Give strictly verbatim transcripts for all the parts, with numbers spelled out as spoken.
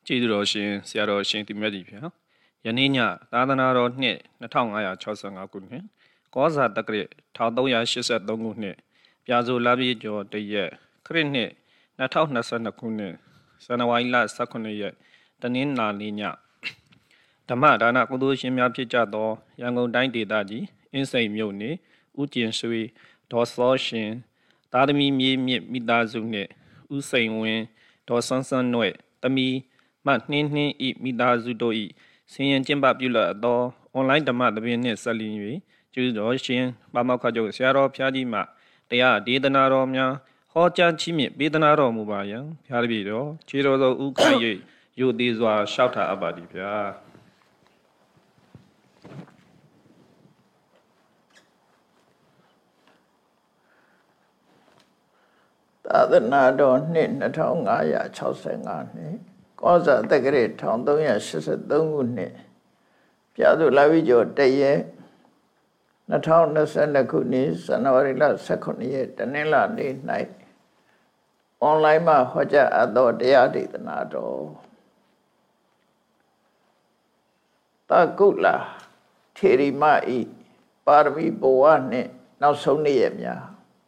ကျေးဇူးတော်ရှင်ဆရာတော်ရှင်တိမြတ်ကြီးဗျာယနေ့ညသာသနာတော်နှစ်နှစ်ထောင်ငါးရာခြောက်ဆယ်ငါခုနှစ်ကောဇာတက္ကရာတစ်ထောင်သုံးရာရှစ်ဆယ်သုံးခုနှစ်ပြာဆိုလပြည့်ကျော်တရက်ခရစ်နှစ်နှစ်ထောင်နှစ်ဆယ်နှစ်ခုနှစ်ဇန်နဝါရီလဆယ့်ခုနှစ်ရက်တနင်္လာနေ့ညဓမ္မဒါနကုသိုလ်ရှင်များဖြစ်ကြသောရန်ကုန်တိုင်းဒေသကြီးအင်းစိန်မြို့နယ်ဦးကျင်ဆွေဒေါ်စောရှင်သားသမီးမြေမြင့်မိသားစုနှင့်ဦးစိန်ဝင်းဒေါ်ဆန်းဆန်းနွဲ့သမီးမနှင်းနှင်းဤမိသားစုတို့ဤဆင်းရဲကျင့်ပပြုလတ်သောအွန်လိုင်းဓမ္မသဘင်နှင့်ဆက်လျင်၍ကျေးဇူးတော်ရှင်ပါမောက္ခချုပ်ဆရာတော်ဖျားကြီးမှတရားဒေသနာတော်များဟောကြားချီးမြှင့်ပေးသနာတော်မူပါယံဖျားတပည့်တော်ခြေတော်သောဥခိုက်၍ယုတ်သေးစွာလျှောက်ထားအပ်ပါသည်ဗျာသာသနာတော်နှစ်နှစ်ထောင်ငါးရာခြောက်ဆယ်ငါနှစ်ကောဇာတက္ကရာတစ်ထောင်သုံးရာရှစ်ဆယ်သုံးခုနှစ်ပြာဆိုလပြည့်ကျော်တရက်နှစ်ထောင်နှစ်ဆယ်နှစ်ခုနှစ်ဇန်နဝါရီလဆယ့်ခုနှစ်ရက်တနင်္လာနေ့၌အွန်လိုင်းမှာဟောကြားအပ်သောတရားဒေသနာတော်တကုလထေရီမဤပါရမီဘဝနှင့်နောက်ဆုံးနေ့ရက်များ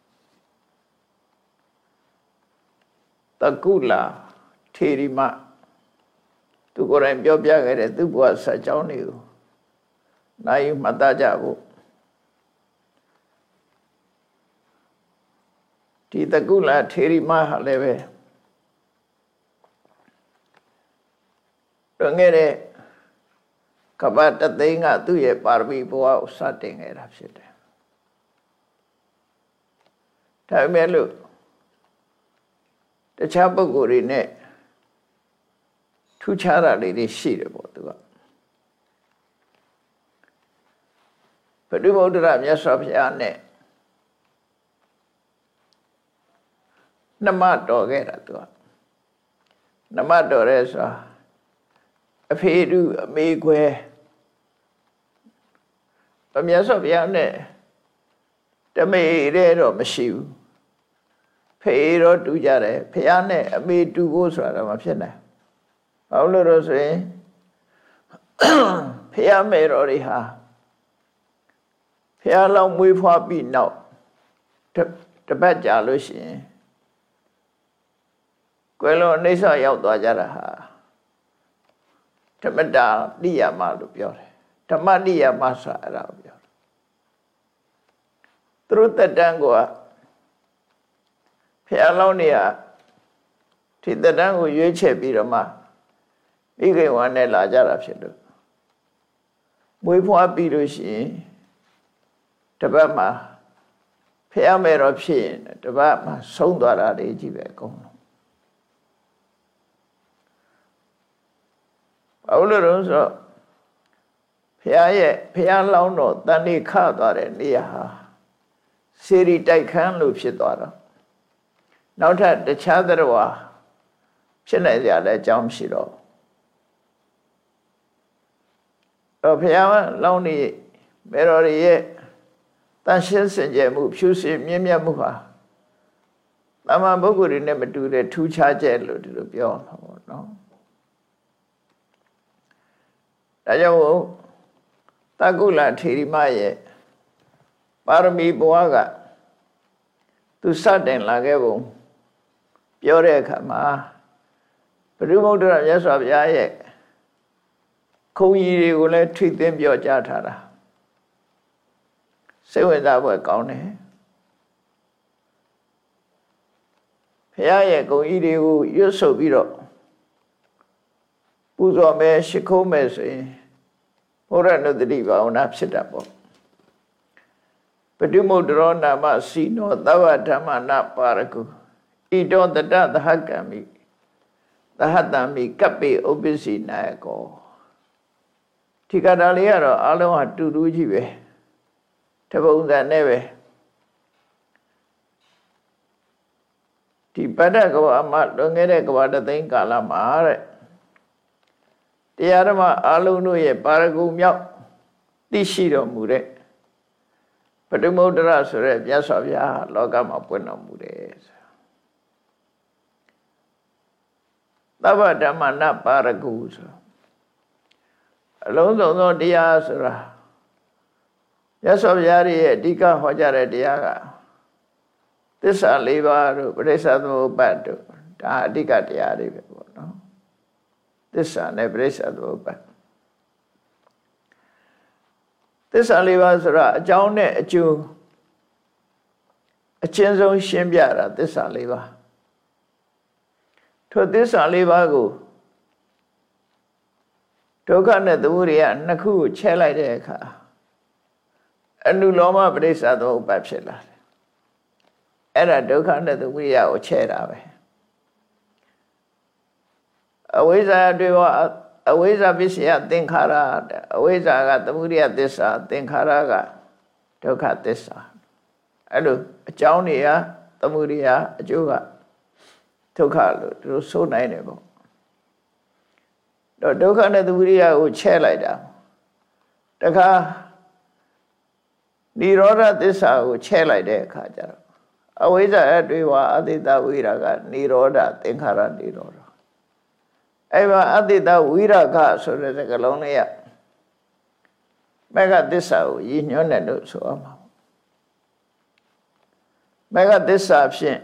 တကုလထေရီမသူကိုယ်တိုင်ပြောပြခဲ့တဲ့သူ့ဘဝဆက်ကြောင်းတွေကိုနိုင်မှတ်သားကြဖို့ဒီတကုလထေရီမဟာလည်းပဲတော့ငယ်တဲ့ကပ္ပတသိန်းကသူ့ရဲ့ပါရမီဘဝကိုစတင်ခဲ့တာဖြစ်တယ်ဒါပေမဲ့လို့တခြားပုဂ္ဂိုလ်တွေနဲ့ထူးခြားတာလေးတွေရှိတယ်ပေါ့သူကပฏิဗုဒ္ဓရမြတ်စွာဘုရားနဲ့နမတော်ခဲ့တာသူကနမတော်ရဲဆိုတာအဖေတူအမေခွဲမြတ်စွာဘုရားနဲ့တမေတဲ့တော့မရှိဘူးဖေတော့တူကြတယ်ဖះနဲ့အမေတူဖို့ဆိုတာတော့မဖြစ်နိုင်ဘာလို့လဲဆိုရင်ဖះမေတော်တွေဟာဖះလောက်မွေးဖွားပြီးနောက်တပတ်ကြာလို့ရှိရင်ကွယ်လွန်အိဋ္ဌရောက်သွားကြတာဟာဓမ္မတာတိယမလို့ပြောတယ်ဓမ္မတိယမဆိုအဲ့ဒါကိုပြောတယ်သူတို့တက်တန်းကဖះလောင်းနေရဒီတတန်းကိုရွေးချယ်ပြီးတော့မှဣဂေဝါနဲ့လာကြတာဖြစ်လို့မွေးဖွားပြီးလို့ရှိရင်တပတ်မှာဖះမယ်တော့ဖြစ်ရင်တပတ်မှာဆုံးသွားတာတွေကြီးပဲအကုန်လုံးဘာလို့လဲဆိုတော့ဖះရဲ့ဖះလောင်းတော့တန်နေခသွားတဲ့နေရာဟာစေရီတိုက်ခန်းလို့ဖြစ်သွားတော့နောက်ထပ်တခြားသတ္တဝါဖြစ်နေကြတဲ့အကြောင်းမရှိတော့တော့ဘုရားလောင်းနေမေတော်ရဲ့တန်ရှင်းစင်ကြယ်မှုဖြူစင်မြင့်မြတ်မှုဟာတမန်ပုဂ္ဂိုလ်တွေနဲ့မတူတဲ့ထူးခြားချက်လို့ဒီလိုပြောမှာပေါ့နော်ဒါကြောင့်တကုလထေရီမရဲ့ပါရမီဘဝကသူစတင်လာခဲ့ပုံပြောတဲ့အခါမှာပရိမုဒ္ဒရာမြတ်စွာဘုရားရဲ့ခုံကြီးတွေကိုလည်းထိသိမ်းပြောကြားထားတာစိတ်ဝင်စားဖို့ကောင်းတယ်ဘုရားရဲ့ခုံကြီးတွေကိုရွတ်ဆိုပြီးတော့ပူဇော်မယ်ရှိခိုးမယ်ဆိုရင်ဘုရားနုတ္တိဘာဝနာဖြစ်တာပေါ့ပတိမုဒ္ဒရောနာမစီနောသဗ္ဗဓမ္မနာပါရကုဣတောတတသဟကံမိသဟတံမိကပ္ပေဥပ္ပစီနာယကောဒီကတာလေးကတော့အလုံးဟာတူတူကြီးပဲတပုံစံနဲ့ပဲဒီပတ္တကဘာမှာလွန်ခဲ့တဲ့ကဘာတသိန်းကာလမှာတဲ့တရားဓမ္မအလုံးတို့ရဲ့ပါရဂုမြောက်သိရှိတော်မူတဲ့ပဋိမုဒ္ဒရဆိုတဲ့မြတ်စွာဘုရားလောကမှာပွင့်တော်မူတယ်သဗ္ဗဓမ္မနပါရဂုဆိုအလုံးစုံသောတရားဆိုတာမြတ်စွာဘုရားရဲ့အဓိကဟောကြားတဲ့တရားကသစ္စာလေးပါးတို့ပရိစ္ဆေသမုပ္ပါဒ်တို့ဒါအဓိကတရားတွေပဲပေါ့နော်သစ္စာနဲ့ပရိစ္ဆေသမုပ္ပါဒ်သစ္စာလေးပါးဆိုတာအကြောင်းနဲ့အကျိုးအချင်းဆုံးရှင်းပြတာသစ္စာလေးပါးထိုသစ္စာလေးပါးကိုဒုက္ခနဲ့သမုဒယနှစ်ခုကိုချဲလိုက်တဲ့အခါအနုလောမပရိစ္ဆေသမုပ္ပါဒ်ဖြစ်လာတယ်အဲ့ဒါဒုက္ခနဲ့သမုဒယကိုချဲတာပဲအဝိဇ္ဇာတွေဘောအဝိဇ္ဇာပစ္စယသင်္ခါရအဝိဇ္ဇာကသမုဒယသစ္စာသင်္ခါရကဒုက္ခသစ္စာအဲ့လိုအကြောင်းတွေကသမုဒယအကျိုးကဒုက္ခလို့သူတို့ဆိုနိုင်တယ်ပေါ့တော့ဒုက္ခနဲ့သမုဒယကိုချဲလိုက်တာတခါនិရောဓသစ္စာကိုချဲလိုက်တဲ့အခါကျတော့အဝိဇ္ဇာအတွေ့ဝအတိတဝိရာကនិရောဓသင်္ခါရនិရောဓအဲ့မှာအတိတဝိရာကဆိုတဲ့စကားလုံးလေးကမဂ္ဂသစ္စာကိုရည်ညွှန်းတယ်လို့ဆိုအောင်ပါမဂ္ဂသစ္စာဖြင့်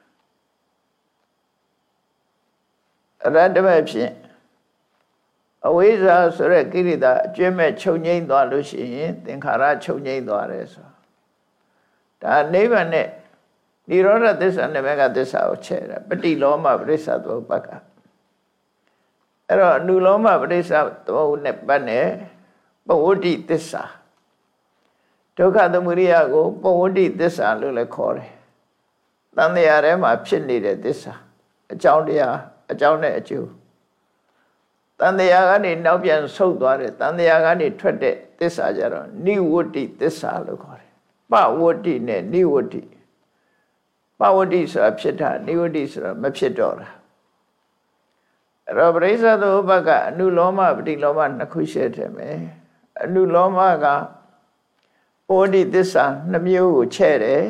အရတ္တမဲ့ဖြင့်အဝိဇ္ဇာဆိုတဲ့ကိရိတာအကျွမ်းမဲ့ချုပ်ငိမ့်သွားလို့ရှိရင်သင်္ခါရချုပ်ငိမ့်သွားတယ်ဆိုဒါနိဗ္ဗာန်နဲ့និရောဓသစ္စာနဲ့မဂ္ဂသစ္စာကိုချဲ့တယ်ပฏิလောမပရိစ္ဆေသမုပ္ပါဒ်ကအဲ့တော့အနုလောမပရိစ္ဆေသမုပ္ပါဒ်နဲ့ပတ်နဲ့ပဝတ္တိသစ္စာဒုက္ခသမုဒယကိုပဝတ္တိသစ္စာလို့လည်းခေါ်တယ်တန်တရားထဲမှာဖြစ်နေတဲ့သစ္စာအကြောင်းတရားအကြောင်းနဲ့အကျိုးတန်တရားကနေနောက်ပြန်ဆုတ်သွားတယ်တန်တရားကနေထွက်တဲ့သစ္စာကြတော့နိဝတ္တိသစ္စာလို့ခေါ်တယ်ပဝတ္တိနဲ့နိဝတ္တိပဝတ္တိဆိုတာဖြစ်တာနိဝတ္တိဆိုတာမဖြစ်တော့တာအဲ့တော့ပရိစ္ဆေသမုပ္ပါဒ်ကအနုလောမပฏิလောမနှစ်ခုရှိတယ်မယ်အနုလောမကပဝတ္တိသစ္စာနှစ်မျိုးကိုချဲ့တယ်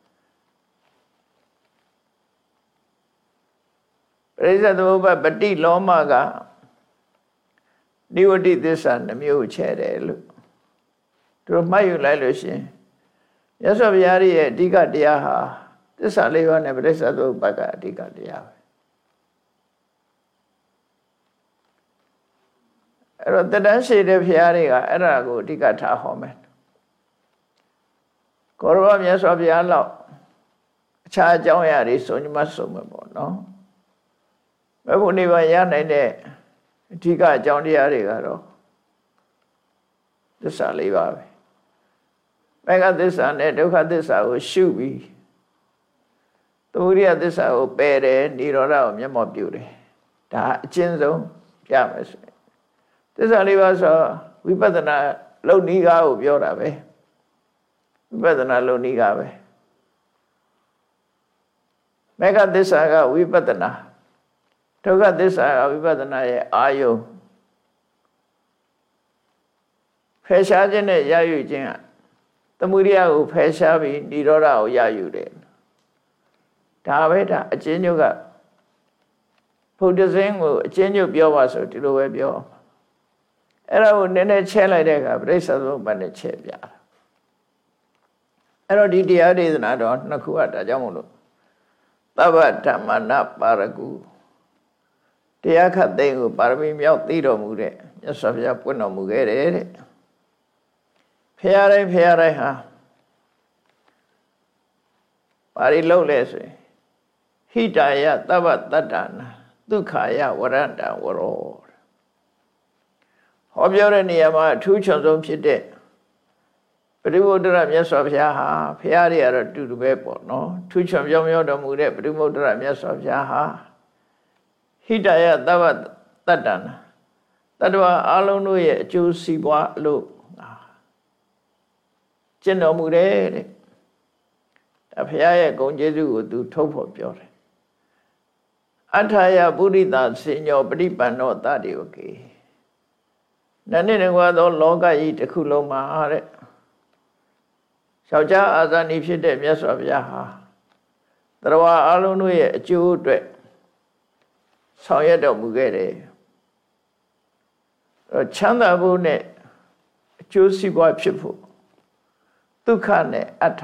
ပရိစ္ဆေသမုပ္ပါဒ်ပฏิလောမကနိဝတ္တိသစ္စာနှမျိုးချဲ့တယ်လို့သူတို့မှတ်ယူလိုက်လို့ရှိရင်မြတ်စွာဘုရားရဲ့အဓိကတရားဟာသစ္စာလေးပါးနဲ့ပရိစ္ဆေသမုပ္ပါဒ်ကအဓိကတရားပဲအဲ့တော့တတန်းရှိတဲ့ဘုရားတွေကအဲ့ဒါကိုအဓိကထားဟောမယ်ကိုရောမြတ်စွာဘုရားလောက်အခြားအကြောင်းအရာတွေဆိုညမဆုံးမှာပေါ့နော်ဘယ်ဘုနိဗ္ဗာန်ရနိုင်တဲ့အဓိကအကြောင်းတရားတွေကတော့သစ္စာလေးပါပဲမဂ္ဂသစ္စာနဲ့ဒုက္ခသစ္စာကိုရှုပြီးသမုဒယသစ္စာကိုပယ်တယ်និရောဓကိုမျက်မှောက်ပြုတယ်ဒါအကျဉ်းဆုံးပြမယ်ဆိုရင်သစ္စာလေးပါဆိုဝိပဿနာလုံနည်းကားကိုပြောတာပဲဝိပဿနာလုံနည်းကားပဲမဂ္ဂသစ္စာကဝိပဿနာဒုက္ခသစ္စာကဝိပဿနာရဲ့အာယုံဖယ်ရှားခြင်းနဲ့ရယူခြင်းကသမုဒယကိုဖယ်ရှားပြီးនិရောဓကိုရယူတယ်ဒါပဲဒါအချင်းညုတ်ကဘုဒ္ဓဇင်းကိုအချင်းညုတ်ပြောပါဆိုဒီလိုပဲပြောအဲ့ဒါကိုနည်းနည်းချဲလိုက်တဲ့အခါပရိစ္ဆေသမုပ္ပါဒ်နဲ့ချဲပြတာအဲ့တော့ဒီတရားဒေသနာတော့နှစ်ခုကဒါကြောင့်မို့လို့သဗ္ဗဓမ္မနာပါရဂုတရားခတ်သိမ်းကိုပါရမီမြောက်သိတော်မူတဲ့မြတ်စွာဘုရားပွင့်တော်မူခဲ့တယ်တဲ့ဖရာတိုင်းဖရာတိုင်းဟာပါရီလုံးလဲဆိုရင်ဟိတာယသဗ္ဗတတ္တနာဒုက္ခယဝရန္တဝရောဟောပြောတဲ့နေရာမှာအထူးချွန်ဆုံးဖြစ်တဲ့ပရိမုဒ္ဒရမြတ်စွာဘုရားဟာဖရာတွေကတော့တူတူပဲပေါ့နော်ထူးချွန်ပြောင်းပြောင်းတော်မူတဲ့ပရိမုဒ္ဒရမြတ်စွာဘုရားဟာဟိတယသဗ္ဗတတ္တနာတတ္တဝါအလုံးတို့ရဲ့အကျိုးစီးပွားလို့ကျင့်တော်မူတယ်တဲ့ဒါဘုရားရဲ့ဂုဏ်ကျေးဇူးကိုသူထုတ်ဖော်ပြောတယ်အထာယပုရိသစေညောပฏิပန္နောတတိဝကေနန္နေကွာသောလောကကြီးတစ်ခုလုံးမှာတဲ့ယောက်ျားအာဇာနည်ဖြစ်တဲ့မြတ်စွာဘုရားဟာတတ္တဝါအလုံးတို့ရဲ့အကျိုးအတွက်ဆောင်ရွက်တော်မူခဲ့တယ်ချမ်းသာဖို့နဲ့အကျိုးစီးပွားဖြစ်ဖို့ဒုက္ခနဲ့အတ္ထ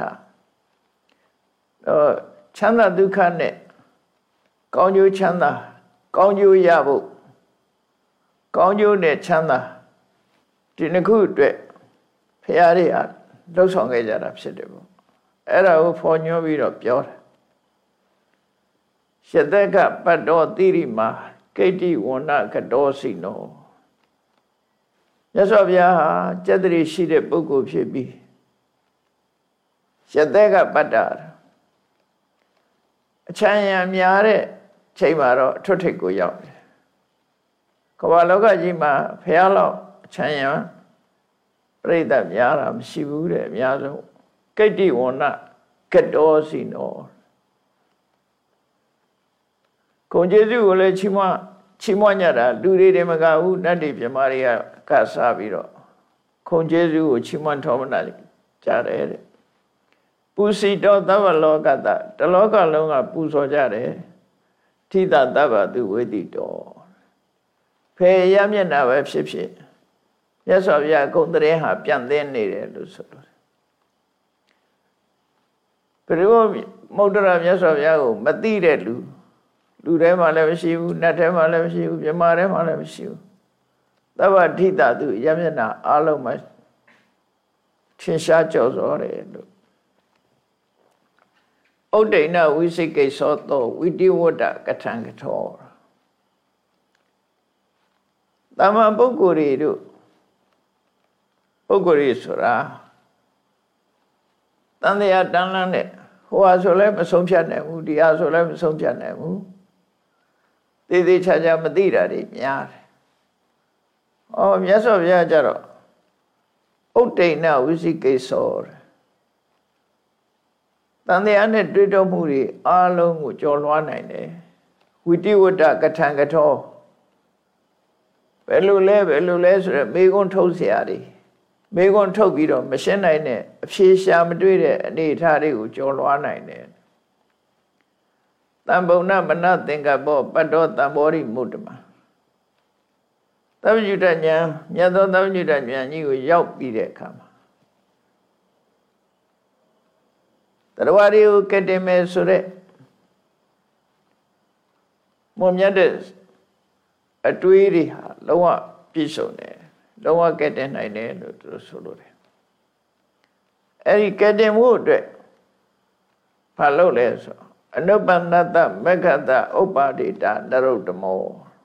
တော့ချမ်းသာဒုက္ခနဲ့ကောင်းကျိုးချမ်းသာကောင်းကျိုးရဖို့ကောင်းကျိုးနဲ့ချမ်းသာဒီနှစ်ခုအတွက်ဖရာတွေဟာလှုပ်ဆောင်ခဲ့ကြတာဖြစ်တယ်ပေါ့အဲ့ဒါကိုဖော်ညွှန်းပြီးတော့ပြောတာယတကပတ္တောတိရိမာကိတ္တိဝဏကတောစီနောမြတ်စွာဘုရားဟာကျက်တရီရှိတဲ့ပုဂ္ဂိုလ်ဖြစ်ပြီးယတကပတ္တအချမ်းရံများတဲ့ချိန်မှာတော့အထွတ်ထိပ်ကိုရောက်တယ်ကမ္ဘာလောကကြီးမှာဘုရားလောက်အချမ်းရံပြိတ္တများတာမရှိဘူးတဲ့အများဆုံးကိတ္တိဝဏကတောစီနောဂုဏ်ကျေးဇူးကိုလည်းချီးမွမ်းချီးမွမ်းကြတာလူတွေတွေမကဘူးနတ်တွေပြမတွေကကစားပြီးတော့ဂုဏ်ကျေးဇူးကိုချီးမွမ်းထောမနာကြတယ်တဲ့ပူစီတော်သဗ္ဗလောကတတလောကလုံးကပူဇော်ကြတယ်ထိတသဗ္ဗသူဝေတိတော်ဖေရမျက်နှာပဲဖြစ်ဖြစ်မြတ်စွာဘုရားဂုဏ်သတင်းဟာပြန့်သင်းနေတယ်လို့ဆိုလို့ဘယ်လိုမုဒ္ဒရာမြတ်စွာဘုရားကိုမသိတဲ့လူလူထဲမှာလည်းမရှိဘူးနတ်ထဲမှာလည်းမရှိဘူးမြမထဲမှာလည်းမရှိဘူးသဗ္ဗထိတသူရမျက်နှာအလုံးမှာထင်ရှားကြော်စောတယ်လို့ဥဒိဏဝိစိကိသောတောဝိတိဝတ္တကထံကထောတမန်ပုဂ္ဂိုလ်တွေတို့ပုဂ္ဂိုလ်တွေဆိုတာတန်တရားတန်လန်းတဲ့ဟိုဟာဆိုလည်းမဆုံးဖြတ်နိုင်ဘူးဒီဟာဆိုလည်းမဆုံးဖြတ်နိုင်ဘူးသေသေးချာချာမသိတာတွေများတယ်။အော်မြတ်စွာဘုရားကျတော့ဥဒိဏဝိသိကိသောတန်တရားနဲ့တွေ့တော့မှုတွေအားလုံးကိုကျော်လွှားနိုင်တယ်။ဝိတိဝတ္တကထံကထောဘယ်လိုလဲဘယ်လိုလဲဆိုရယ်မေခွန်းထုတ်เสียရတယ်။မေခွန်းထုတ်ပြီးတော့မရှင်းနိုင်တဲ့အဖြေရှာမတွေ့တဲ့အနေအထားတွေကိုကျော်လွှားနိုင်တယ်။တံပုံနမနသင်္ကပ္ပောပတ္တောတံဘောရိမုဒ္ဓမသဗ္ဗညုတဉာဏ်မြတ်သောသဗ္ဗညုတဉာဏ်ကြီးကိုရောက်ပြီးတဲ့အခါမှာတရားတွေကိုကတည်မယ်ဆိုတဲ့မွန်မြတ်တဲ့အတွေးတွေဟာလုံးဝပြည့်စုံတယ်လုံးဝကတည်နိုင်တယ်လို့သူဆိုလိုတယ်အဲဒီကတည်မှုအတွက်ဘာလုပ်လဲဆိုအနုပ္ပန္နတမက္ခတဥပ္ပါဒိတာနရုတ္တမော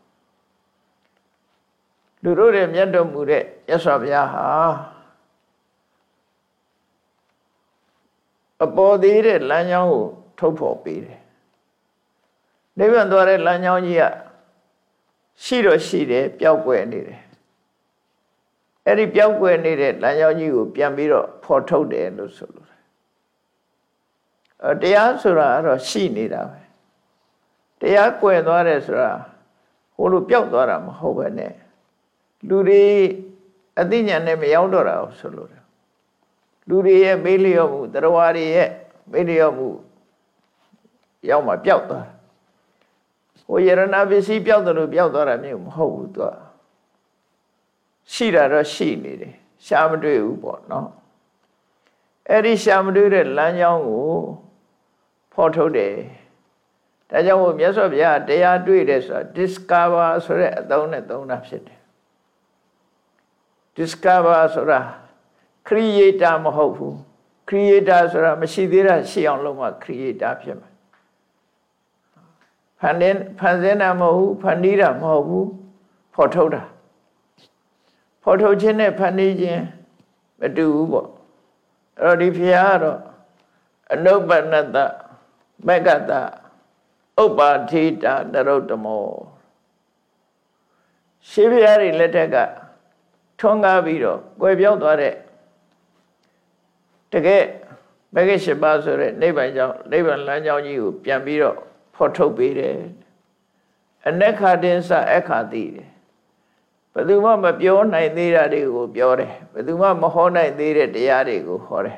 လူတို့ရဲ့မြတ်တော်မူတဲ့မြတ်စွာဘုရားဟာအပေါ်သေးတဲ့လမ်းကြောင်းကိုထုတ်ဖော်ပေးတယ်နိဗ္ဗာန်သွားတဲ့လမ်းကြောင်းကြီးကရှိတော့ရှိတယ်ပျောက်ကွယ်နေတယ်အဲ့ဒီပျောက်ကွယ်နေတဲ့လမ်းကြောင်းကြီးကိုပြန်ပြီးတော့ဖော်ထုတ်တယ်လို့ဆိုလို့တရားဆိုတာကတော့ရှိနေတာပဲတရားကွယ်သွားတယ်ဆိုတာဟိုလိုပျောက်သွားတာမဟုတ်ပဲနဲ့လူတွေအသိဉာဏ်နဲ့မရောက်တော့တာဆိုလို့လူတွေရဲ့မေးလျော့မှုတရားဝါတွေရဲ့မေးလျော့မှုရောက်မှပျောက်သွားဟိုယရဏပစ္စည်းပျောက်တယ်လို့ပျောက်သွားတာမျိုးမဟုတ်ဘူးသူကရှိတာတော့ရှိနေတယ်ရှားမတွေ့ဘူးပေါ့နော်အဲ့ဒီရှားမတွေ့တဲ့လမ်းကြောင်းကိုဖော်ထုတ်တယ်ဒါကြောင့်မို့မြတ်စွာဘုရားတရားတွေ့တယ်ဆိုတာ discover ဆိုတဲ့အသုံးနဲ့သုံးတာဖြစ်တယ် discover ဆိုတာ creator မဟုတ်ဘူး creator ဆိုတာမရှိသေးတာရှိအောင်လုပ်မှ creator ဖြစ်မှာဖန်တဲ့ဖန်ဆင်းတာမဟုတ်ဘူးဖန်တီးတာမဟုတ်ဘူးဖော်ထုတ်တာဖော်ထုတ်ခြင်းနဲ့ဖန်တီးခြင်းမတူဘူးပေါ့အဲ့တော့ဒီဘုရားကတော့အနုပ္ပန္နတမက္ခတဥပ္ပါထိတာနရုတ္တမောရှေးဘုရားတွေလက်ထက်ကထွန်းကားပြီးတော့ကွယ်ပြောင်းသွားတဲ့တကယ်မဂ္ဂင်၈ပါးဆိုတဲ့နိဗ္ဗာန်ကြောင့်နိဗ္ဗာန်လမ်းကြောင်းကြီးကိုပြန်ပြီးတော့ဖော်ထုတ်ပေးတယ်အနက္ခတင်္စအခါတိတယ်ဘယ်သူမှမပြောနိုင်သေးတာတွေကိုပြောတယ်ဘယ်သူမှမဟောနိုင်သေးတဲ့တရားတွေကိုဟောတယ်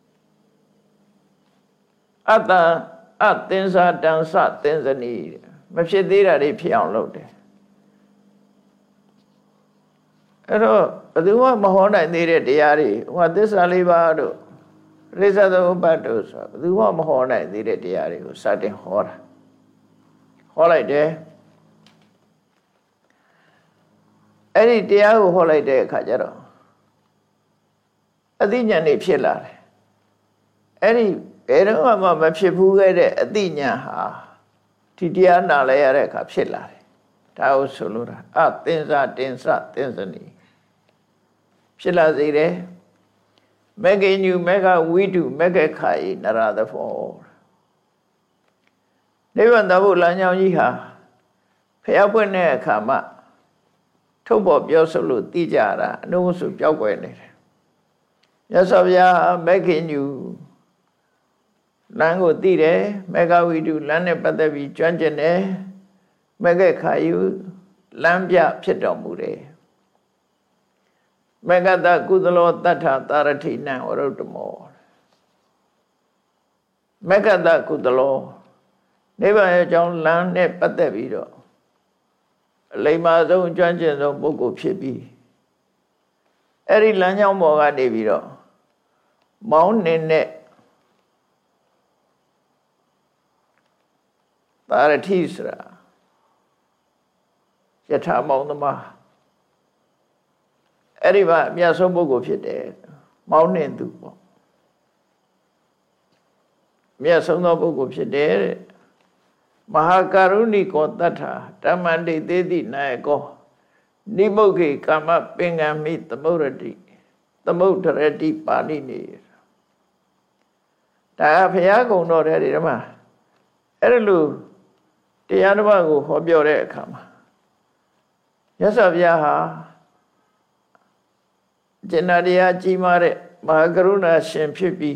အတ္တအသင်္စာတံစသင်္ဇနီမဖြစ်သေးတာတွေဖြစ်အောင်လုပ်တယ်အဲ့တော့ဘယ်သူမှမဟောနိုင်သေးတဲ့တရားတွေဟိုသစ္စာလေးပါးတို့ရိစ္ဆသမုပ္ပါဒ်တို့ဆိုဘယ်သူမှမဟောနိုင်သေးတဲ့တရားတွေကိုစတင်ဟောတာဟောလိုက်တယ်အဲ့ဒီတရားကိုဟောလိုက်တဲ့အခါကျတော့အသိဉာဏ်တွေဖြစ်လာတယ်အဲ့ဒီဘယ်တော့မှမဖြစ်ဘူးခဲ့တဲ့အသိဉာဏ်ဟာဒီတရားနာလဲရတဲ့အခါဖြစ်လာတယ်ဒါကိုဆိုလိုတာအသင်္စာတင်္စသင်္စနီဖြစ်လာစေတယ်မေဂညုမေဂဝိတုမေဂခာယနရသဖောနိဗ္ဗာန်တဘုလမ်းကြောင်းကြီးဟာဖျားပွင့်တဲ့အခါမှထုတ်ပေါ်ပြောဆိုလို့သိကြတာအနုမစုပြောက်ွယ်နေတယ်မြတ်စွာဘုရားမေဂညုလမ်းကိုသိတယ်မေဂဝိတုလမ်းနဲ့ပတ်သက်ပြီးကျွမ်းကျင်တယ်မေဂခာယလမ်းပြဖြစ်တော်မူတယ်မေဂတကုသလောတတ္ထသာရထိနံဝရုတ္တမောမေဂတကုသလောနိဗ္ဗာန်ရဲ့အကြောင်းလမ်းနဲ့ပတ်သက်ပြီးတော့အလိမ္မာဆုံးကျွမ်းကျင်ဆုံးပုဂ္ဂိုလ်ဖြစ်ပြီးအဲ့ဒီလမ်းကြောင်းပေါ်ကနေပြီးတော့မောင်းနေတဲ့သာရထိဆိုတာယထာမောင်းသမားအဲ့ဒီမှာအမြတ်ဆုံးပုဂ္ဂိုလ်ဖြစ်တယ်မောင်းနှင်သူပေါ့အမြတ်ဆုံးသောပုဂ္ဂိုလ်ဖြစ်တယ်တဲ့မဟာကရုဏိကောတတ္ထာဓမ္မန္တိသေတိနာယကောနိမုတ်ခေကာမပင်ကံမိသမုဒ္ဒတိသမုဒ္ဒရတိပါဠိနေဒါဘုရားကုံတော်တဲ့ဒီမှာအဲ့ဒါလို့တရားတစ်ပါးကိုဟောပြောတဲ့အခါမှာမြတ်စွာဘုရားဟာကျင့်တရားကြီးမားတဲ့မဟာကရုဏာရှင်ဖြစ်ပြီး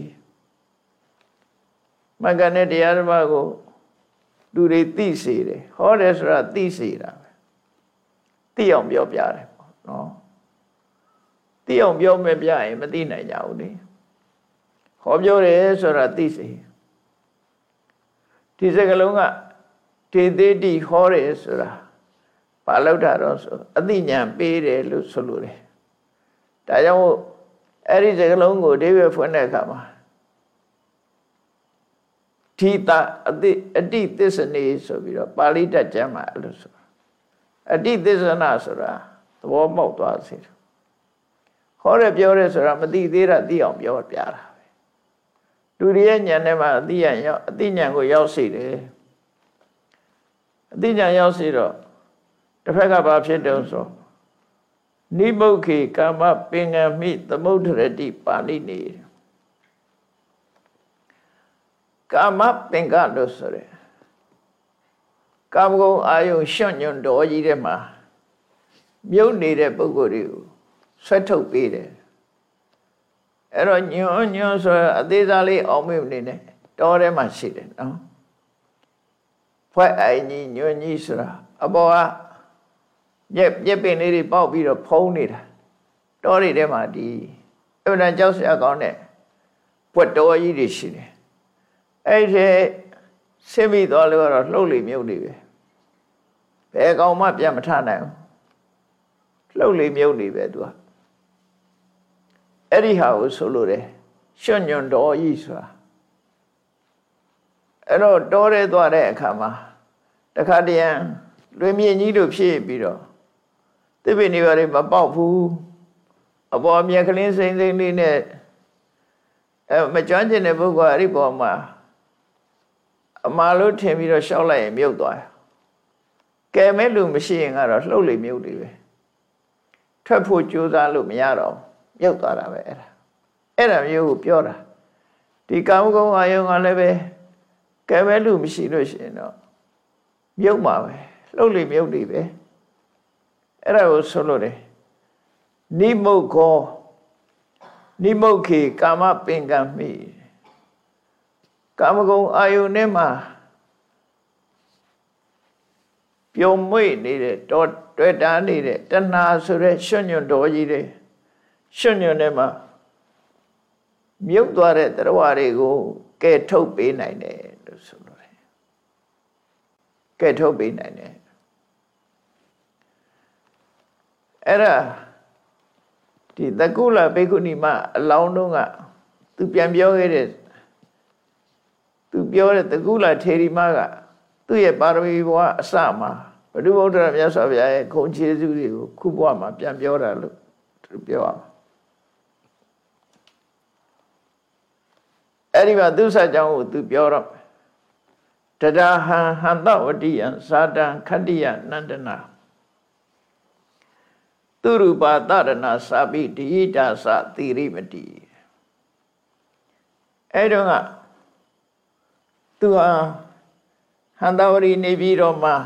မဂ္ဂနဲ့တရားတစ်ပါးကိုလူတွေသိစေတယ်ဟောတယ်ဆိုတာသိစေတာပဲသိအောင်ပြောပြတယ်ပေါ့နော်သိအောင်ပြောမပြရင်မသိနိုင်ကြဘူးလေဟောပြောတယ်ဆိုတာသိစေဒီစကားလုံးကတေသေးတိဟောတယ်ဆိုတာဘာလို့တာတော့ဆိုအသိဉာဏ်ပေးတယ်လို့ဆိုလိုတယ်ဒါကြောင့်အဲ့ဒီစကားလုံးကိုအဓိပ္ပာယ်ဖွင့်တဲ့အခါမှာထိတာအတိအတိသစ္စနေဆိုပြီးတော့ပါဠိတတ်ကျမ်းမှာအဲ့လိုဆိုအတိသစ္စနာဆိုတာသဘောပေါက်သွားစေတယ်ဟောရပြောရဲဆိုတာမသိသေးတာသိအောင်ပြောပြတာပဲလူတွေရဲ့ဉာဏ်ထဲမှာအသိဉာဏ်ရောက်အသိဉာဏ်ကိုရောက်စေတယ်အသိဉာဏ်ရောက်စေတော့တစ်ဖက်ကဘာဖြစ်တယ်ဆိုနိမုတ်ခေကာမပင်ကံမိသမုဒ္ဒရတိပါဠိနေကာမပင်ကလို့ဆိုရယ်ကာမဂုဏ်အာယုံရှွန့်ညွန့်တော်ကြီးထဲမှာမြုပ်နေတဲ့ပုဂ္ဂိုလ်တွေကိုဆွဲထုတ်ပေးတယ်အဲ့တော့ညွန့်ညွန့်ဆိုအသေးစားလေးအောင်မေ့နေတယ်တော်ထဲမှာရှိတယ်နော်ဖွဲ့အိုင်ကြီးညွန့်ကြီးဆိုတာအပေါ်ကညက်ညက်ပင်လေးတွေပေါက်ပြီးတော့ဖုံးနေတာတော်တွေထဲမှာဒီအမှန်တန်ကြောက်စရာကောင်းတဲ့ပွက်တော်ကြီးတွေရှိတယ်အဲ့ဒီဆင်းပြီးသွားလို့ကတော့လှုပ်လေမြုပ်နေပဲဘယ်ကောင်မှပြန်မထနိုင်ဘူးလှုပ်လေမြုပ်နေပဲသူကအဲ့ဒီဟာကိုဆိုလို့တယ်ရွှွညွန်တော်ကြီးဆိုတာအဲ့တော့တော်ရဲသွားတဲ့အခါမှာတခါတည်းရန်လွင်မြင့်ကြီးတို့ဖြစ်ပြီးတော့သစ်ပင်တွေဘာတွေမပေါက်ဘူးအပေါ်မြက်ကလင်းစိမ့်စိမ့်လေးနဲ့အဲမကျွမ်းကျင်တဲ့ပုဂ္ဂိုလ်အဲ့ဒီပေါ်မှာအမာလို့ထင်ပြီးတော့ရှောက်လိုက်ရင်မြုပ်သွားတယ်ကဲမဲ့လူမရှိရင်ကတော့လှုပ်လေမြုပ်တွေပဲထွက်ဖို့ကြိုးစားလို့မရတော့မြုပ်သွားတာပဲအဲ့ဒါအဲ့ဒါမျိုးကိုပြောတာဒီကာမဂုဏ်အာယုံကလည်းပဲကဲမဲ့လူမရှိလို့ရှိရင်တော့မြုပ်မှာပဲလှုပ်လေမြုပ်တွေပဲအဲ့ဒါကိုဆိုလို့တယ်နိမုတ်ခောနိမုတ်ခေကာမပင်ကံမိကာမဂုဏ်အာယုန်နဲ့မှာပြုံမွေ့နေတဲ့တော့တွေ့တာနေတဲ့တဏှာဆိုတဲ့ရွှွညွန့်တော်ကြီးတွေရွှွညွန့်ထဲမှာမြုပ်သွားတဲ့တရားတွေကိုကဲထုတ်ပေးနိုင်တယ်လို့ဆိုလို့တယ်ကဲထုတ်ပေးနိုင်တယ်အဲ့ဒါဒီတကုလဘိက္ခုနီမအလောင်းတော့ကသူပြန်ပြောခဲ့တဲ့သူပြောတဲ့တကုလထေရီမကသူ့ရဲ့ပါရမီဘဝအစမှာဘုဒ္ဓဗုဒ္ဓရမြတ်စွာဘုရားရဲ့ဂုဏ်ကျေးဇူးတွေကိုခုဘဝမှာပြန်ပြောတာလို့သူပြောအောင်အဲ့ဒီမှာသူ့ဆက်ကြောင်းကိုသူပြောတော့တဒါဟံဟန္တဝတိယံဇာတံခတ္တိယနန္ဒနာသူရူပသရဏစာပိတိတာသသီရိမတိအဲ့တော့ကသူဟာဟန္တဝရီနေပြီးတော့မှ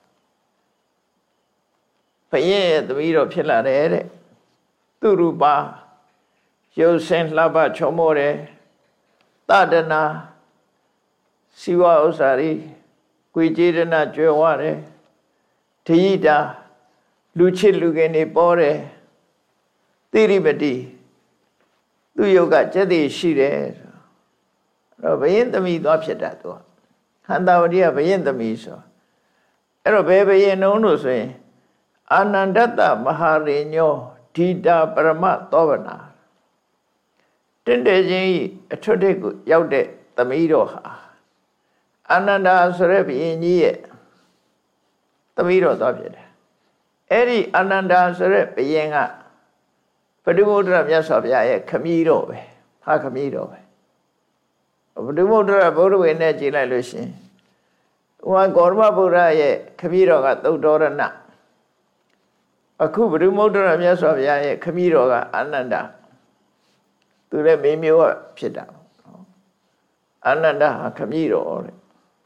ဘုရင်ရဲ့သမီးတော်ဖြစ်လာတယ်တဲ့သူရူပရုပ်ဆင်းလှပချောမောတယ်တဒနာစီဝဥစ္စာရီကိုယ်ကျေဒနာကြွယ်ဝတယ်ဒိဋ္ဌာလူချစ်လူငယ်နေပေါ်တယ်သီရိပတိသူ့ယုတ်ကကျက်တည်ရှိတယ်အဲ့တော့ဘယင်သမီးသွားဖြစ်တာသူဟန္တာဝတိကဘယင်သမီးဆိုအဲ့တော့ဘယ်ဘယင်နှုံးလို့ဆိုရင်အာနန္ဒတမဟာရိညောဒိတာပရမသောဗနာတင့်တယ်ချင်းအထွတ်ထိပ်ကိုရောက်တဲ့သမီးတော်ဟာအာနန္ဒာဆိုတဲ့ဘုရင်ကြီးရဲ့သမီးတော်သွားဖြစ်တယ်အဲ့ဒီအာနန္ဒာဆိုတဲ့ဘုရင်ကဘုဒ္ဓဘုရားမြတ်စွာဘုရားရဲ့ခမည်းတော်ပဲဖခမည်းတော်ပဲဘုဒ္ဓဘုရားဘုရားဝေနဲ့ကြည်လိုက်လို့ရှင်ဟိုကဂေါရမဘုရားရဲ့ခမည်းတော်ကသုတ်တော်ရဏအခုဘုဒ္ဓဘုရားမြတ်စွာဘုရားရဲ့ခမည်းတော်ကအာနန္ဒာသူလည်းမင်းမျိုးကဖြစ်တာအာနန္ဒာဟာခမည်းတော်တဲ့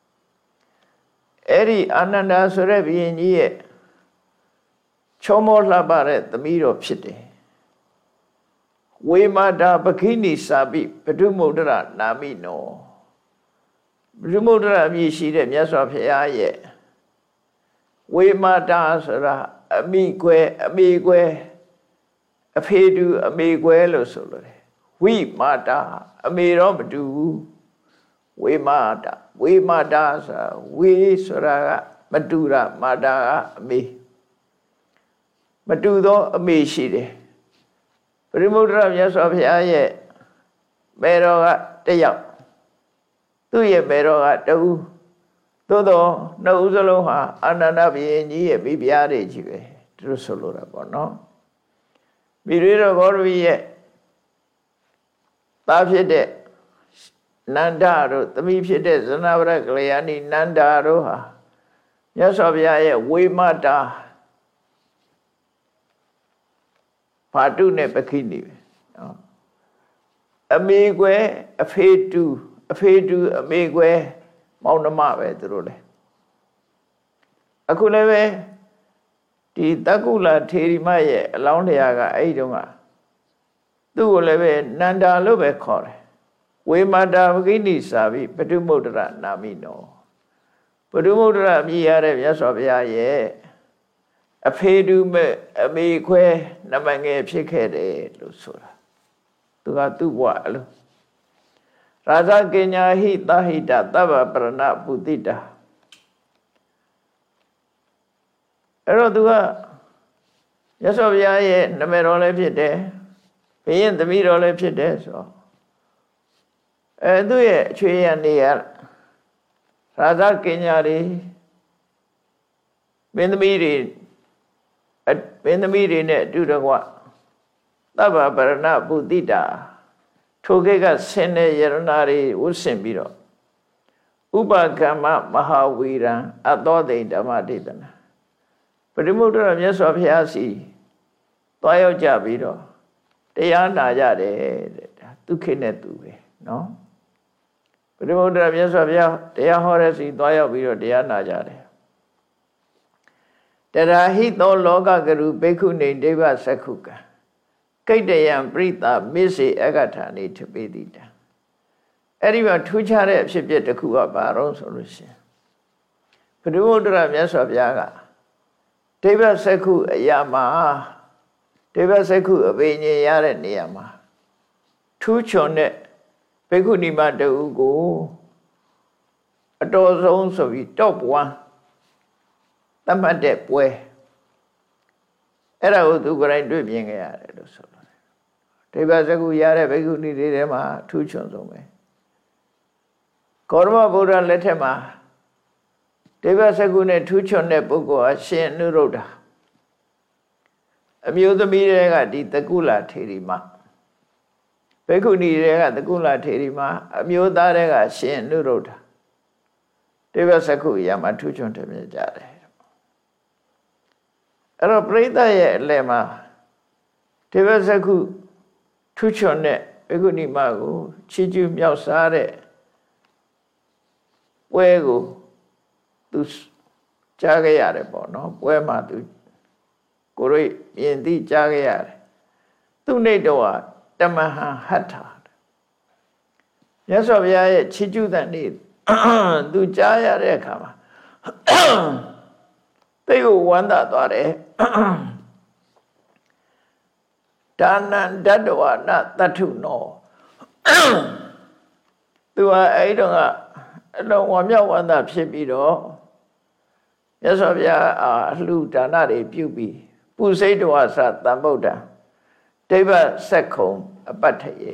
အဲ့ဒီအာနန္ဒာဆိုတဲ့ဘုရင်ကြီးရဲ့ချောမောလှပတဲ့သမီးတော်ဖြစ်တယ်ဝေမာတာပခိနိစာပိပဒုမုဒ္ဒရနာမိနောပဒုမုဒ္ဒရအမည်ရှိတဲ့မြတ်စွာဘုရားရဲ့ဝေမာတာဆိုတာအမိကွယ်အမိကွယ်အဖေတူအမေကွယ်လို့ဆိုလို့တယ်ဝိမာတာအမေတော့မတူဘူးဝေမာတာဝေမာတာဆိုတာဝေဆိုတာကမတူတာမာတာကအမေမတူသောအမေရှိတယ်ပရိမုဒ္ဒရမြတ်စွာဘုရားရဲ့မေတော်ကတစ်ယောက်သူ့ရဲ့မေတော်ကတဦးသို့သောနှစ်ဦးစလုံးဟာအာနန္ဒဘုရင်ကြီးရဲ့မိဖုရားတွေကြီးပဲသူတို့ဆိုလိုတာပေါ့နော်မိရိတော်ဂေါရဝီရဲ့သားဖြစ်တဲ့နန္ဒတို့သမီးဖြစ်တဲ့ဇနဝရကလျာဏီနန္ဒတို့ဟာမြတ်စွာဘုရားရဲ့ဝေမတာဘာတုနဲ့ပခိနိပဲနော်အမေကွယ်အဖေတူအဖေတူအမေကွယ်မောင်နှမပဲသူတို့လေအခုလည်းပဲဒီတကုလထေရီမရဲ့အလောင်းတရားကအဲ့ဒီတုန်းကသူ့ကိုလည်းပဲနန္ဒာလို့ပဲခေါ်တယ်ဝေမာတာပခိနိစာပိပဒုမုဒ္ဒရနာမိနောပဒုမုဒ္ဒရမြည်ရတဲ့မြတ်စွာဘုရားရဲ့အဖေတူမဲ့အမေခွဲနမငယ်ဖြစ်ခဲ့တယ်လို့ဆိုတာသူကသူ့ဘဝအလိုရာဇကညာဟိသဟိတသဗ္ဗပရဏပုတိတာအဲ့တော့သူကမြတ်စွာဘုရားရဲ့နမတော်လည်းဖြစ်တယ်ဘုရင်သမီးတော်လည်းဖြစ်တယ်ဆိုတော့အဲသူ့ရဲ့အချွေရနေရရာဇကညာတွေမင်းသမီးတွေမင်းသမီးတွေနဲ့အတူတကွသဗ္ဗပရဏပုတိတာထိုခေတ်ကဆင်းတဲ့ယရဏတွေဝတ်ဆင်ပြီးတော့ဥပကမ္မမဟာဝီရံအသောတိဓမ္မဒေသနာပရိမုဒ္ဒရမြတ်စွာဘုရားစီသွားရောက်ကြပြီးတော့တရားနာကြတယ်တဲ့သူခေတ်နဲ့သူပဲနော်ပရိမုဒ္ဒရမြတ်စွာဘုရားတရားဟောတဲ့စီသွားရောက်ပြီးတော့တရားနာကြတယ်တရာဟိသောလောကကရုဘိက္ခုနေဒိဗ္ဗသက္ခုကကိတ္တယံပရိသမစ္စေအဂထာနေထပေတိတံအဲ့ဒီမှာထူးခြားတဲ့အဖြစ်အပျက်တစ်ခုကဘာတော့ဆိုလို့ရှိရင်ဘုဒ္ဓဝတ္တရမြတ်စွာဘုရားကဒိဗ္ဗသက္ခုအရာမှာဒိဗ္ဗသက္ခုအဘိညာဉ်ရတဲ့နေရာမှာထူးချွန်တဲ့ဘိက္ခုနီမတူကိုအတော်ဆုံးဆိုပြီး top 1 တတ်မှတ်တဲ့ပွဲအဲ့ဒါကိုသူကိုယ်တိုင်တွေ့မြင်ခဲ့ရတယ်လို့ဆိုလို့ဒိဗ္ဗစကုရတဲ့ဘိက္ခုနီတွေထဲမှာအထူးချွန်ဆုံးပဲဂေါတမဗုဒ္ဓလက်ထက်မှာဒိဗ္ဗစကုနဲ့ထူးချွန်တဲ့ပုဂ္ဂိုလ်ဟာရှင်အနုရုဒ္ဓအမျိုးသမီးတွေကဒီတကုလထေရီမဘိက္ခုနီတွေကတကုလထေရီမအမျိုးသားတွေကရှင်အနုရုဒ္ဓဒိဗ္ဗစကုရမှာထူးချွန်တယ်မြင်ကြတယ်အဲ့တော့ပရိသတ်ရဲ့အလယ်မှာဒိဗ္ဗစကုထူးချွန်တဲ့ဘိက္ခုနီမကိုချီးကျူးမြောက်စားတဲ့ပွဲကိုသူကြားခဲ့ရတယ်ပေါ့နော်ပွဲမှာသူကိုရိမြင်သိကြားခဲ့ရတယ်သူနေတော့တမဟံဟတ္ထာမြတ်စွာဘုရားရဲ့ချီးကျူးတဲ့နေ့သူကြားရတဲ့အခါမှာသိကိုဝမ်းသာသွားတယ်ဒါနံဓတ္တဝနတတ္ထုနောသူဟာအဲ့တော့ကအလုံးဝမြောက်ဝမ်းသာဖြစ်ပြီးတော့မြတ်စွာဘုရားအလှူဒါနတွေပြုပြီးပုစိတ်တဝါသတံဗုဒ္ဓဒိဗ္ဗစက္ခုံအပတ္ထယေ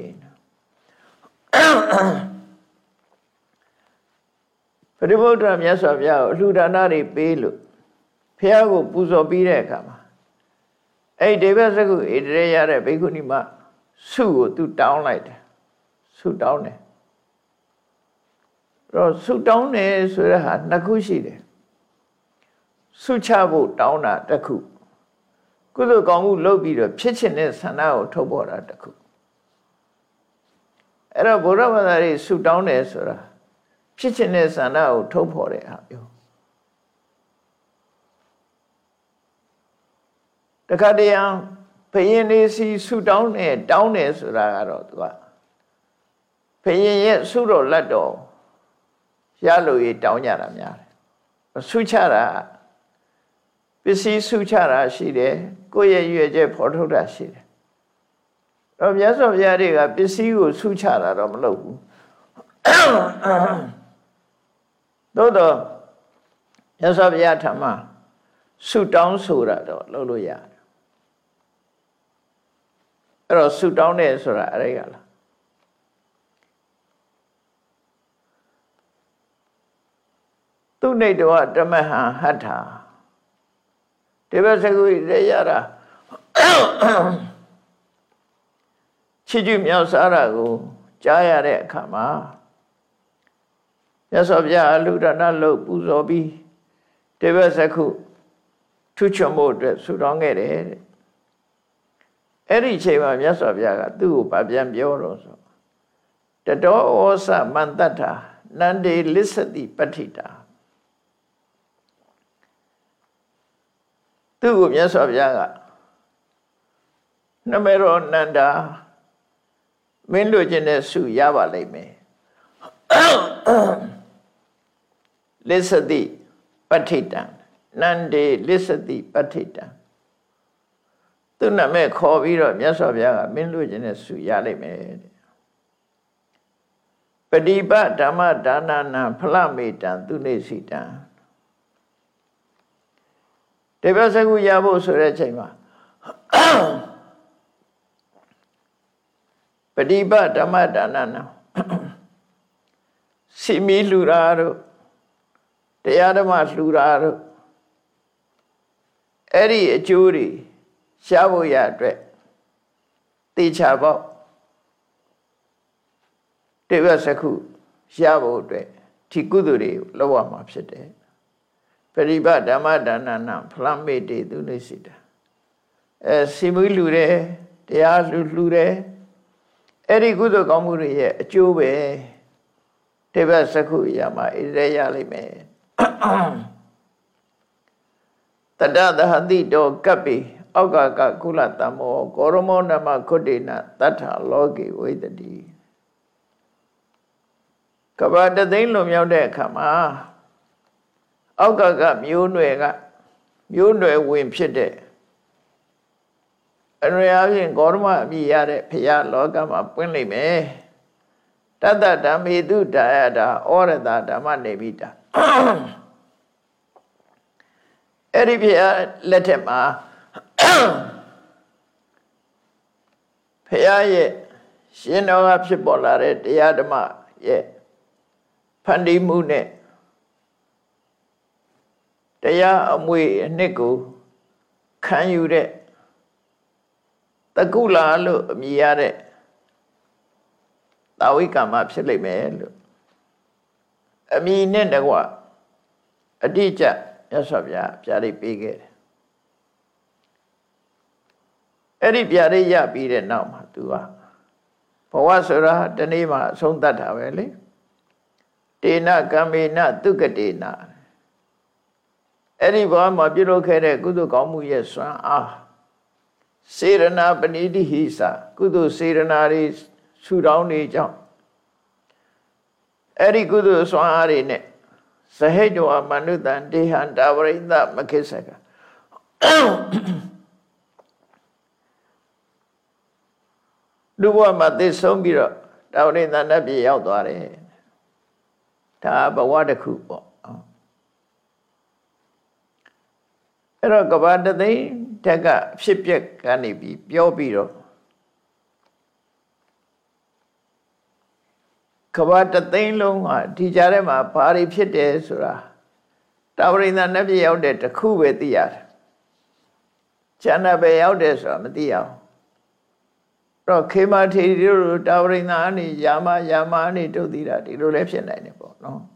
ပရိဗုဒ္ဓမြတ်စွာဘုရားကိုအလှူဒါနတွေပေးလို့ဘုရားကိုပူဇော်ပြီးတဲ့အခါမှာအဲ့ဒိဗ္ဗစက္ခုဣတရေရတဲ့ဘိက္ခုနီမဆုကိုသူတောင်းလိုက်တယ်ဆုတောင်းတယ်တော့ဆုတောင်းတယ်ဆိုတဲ့ဟာနှစ်ခုရှိတယ်ဆုချဖို့တောင်းတာတစ်ခုကုသိုလ်ကောင်းမှုလုပ်ပြီးတော့ဖြစ်ချင်တဲ့ဆန္ဒကိုထုတ်ပေါ်တာတစ်ခုအဲ့တော့ဘုရားဘာသာရေးဆုတောင်းတယ်ဆိုတာဖြစ်ချင်တဲ့ဆန္ဒကိုထုတ်ပေါ်တဲ့ဟာမျိုးတခါတည်းဘယင်းလေးစီဆုတောင်းတယ်တောင်းတယ်ဆိုတာကတော့သူကဘယင်းရဲ့ဆုတော်လက်တော်ရလို့ရတောင်းကြတာများတယ်ဆုချတာပစ္စည်းဆုချတာရှိတယ်ကိုယ့်ရဲ့ရွေချက်ဖော်ထုတ်တာရှိတယ်တော့မြတ်စွာဘုရားတွေကပစ္စည်းကိုဆုချတာတော့မလုပ်ဘူးသို့တော့မြတ်စွာဘုရားထံမှာဆုတောင်းဆိုတာတော့လုပ်လို့ရတယ်အဲ့တော့ဆုတောင်းတယ်ဆိုတာအဲ့ဒါကလားသူနေတော့တမဟံဟတ္ထာဒိဗ္ဗစကုရရတာချီးကျူးမြောက်စားတာကိုကြားရတဲ့အခါမှာမြတ်စွာဘုရားအလှူဒါနလုပ်ပူဇော်ပြီးဒိဗ္ဗစကုထူးချွန်ဖို့အတွက်ဆုတောင်းခဲ့တယ်တဲ့အဲ့ဒီအချိန်မှာမြတ်စွာဘုရားကသူ့ကိုဗာပြန်ပြောတော့ဆိုတတောဩစမန္တတ္ထာနန္ဒေလစ္စတိပဋ္ဌိတာသူ့ကိုမြတ်စွာဘုရားကနမေရောနန္ဒာမင်းတို့ကျင်တဲ့ဆုရပါလိမ့်မယ်လစ္စတိပဋ္ဌိတံနန္ဒေလစ္စတိပဋ္ဌိတံသူနာမည်ခေါ်ပြီးတော့မြတ်စွာဘုရားကမင်းတို့ကျင်တဲ့ဆုရလိမ့်မယ်တဲ့ပฏิပတ်ဓမ္မဒါနနာဖလမေတံသူနေစီတံဒိဗ္ဗစကုရဖို့ဆိုတဲ့အချိန်မှာပฏิပတ်ဓမ္မဒါနနာစီမီလှူတာတို့တရားဓမ္မလှူတာတို့အဲ့ဒီအကျိုးတွေရှားဖို့ရအတွက်တေချာပေါ့ဒိဗ္ဗစကုရဖို့အတွက်ဒီကုသိုလ်တွေလောက်ရမှာဖြစ်တယ်ပရိပတ်ဓမ္မဒါနနာဖလမေတေသူနေစီတာအဲစီမီလှူတယ်တရားလှူလှူတယ်အဲ့ဒီကုသိုလ်ကောင်းမှုတွေရဲ့အကျိုးပဲဒိဗ္ဗစကုရမှာဣရေရလိမ့်မယ်တတသဟတိတောကပ္ပိအောက်ကကကုလတမောဂေါရမောနမခုတ္တေနတတ္ထာလောကေဝိတတိကဘာတသိန်းလွန်မြောက်တဲ့အခါမှာအောက်ကကမျိုးနွယ်ကမျိုးနွယ်ဝင်ဖြစ်တဲ့အနည်းအားဖြင့်ဂေါရမအမိရတဲ့ဘုရားလောကမှာပွင့်လိမ့်မယ်တတ္တဓမ္မေတုတာယတာဩရတဓမ္မနေမိတာအဲ့ဒီဘုရားလက်ထက်မှာဘုရားရဲ့ရှင်တော်ကဖြစ်ပေါ်လာတဲ့တရားဓမ္မရဲ့ဖန်တီးမှုနဲ့တရားအမွေအနှစ်ကိုခံယူတဲ့တကုလာလို့အမည်ရတဲ့တာဝိကမ္မဖြစ်လိမ့်မယ်လို့အမည်နဲ့တကွအတိအကျမြတ်စွာဘုရားပြရိပေးခဲ့တယ်အဲ့ဒီပြရိရပြီးတဲ့နောက်မှာသူကဘဝဆိုတာတနေ့မှအဆုံးသတ်တာပဲလေတေနကမ္မေနသုကတေနအဲ့ဒီဘဝမှာပြုလုပ်ခဲ့တဲ့ကုသိုလ်ကောင်းမှုရဲ့စွမ်းအားစေရနာပဏိတိဟိသကုသိုလ်စေရနာတွေဆူတောင်းနေကြောင်းအဲ့ဒီကုသိုလ်စွမ်းအားတွေနဲ့စဟေတောမနုတံတေဟံတာဝရိသမခိစ္စကလူဘဝမှာသိဆုံးပြီးတော့တာဝရိသနတ်ပြည်ရောက်သွားတယ်ဒါဘဝတစ်ခုပေါ့အဲ့တော့ကဘာတသိန်းတက်ကဖြစ်ပျက်ကနေပြီးပြောပြီးတော့ကဘာတသိန်းလုံးဟာဒီကြားထဲမှာဘာတွေဖြစ်တယ်ဆိုတာတာဝရိသနတ်ပြည်ရောက်တဲ့တစ်ခုပဲသိရတယ်ကျန်တဲ့ပဲရောက်တယ်ဆိုတာမသိအောင်တော့ခေမထေရီတို့တာဝရိသအနေယာမယာမအနေတို့သိတာဒီလိုလည်းဖြစ်နိုင်တယ်ပေါ့နော်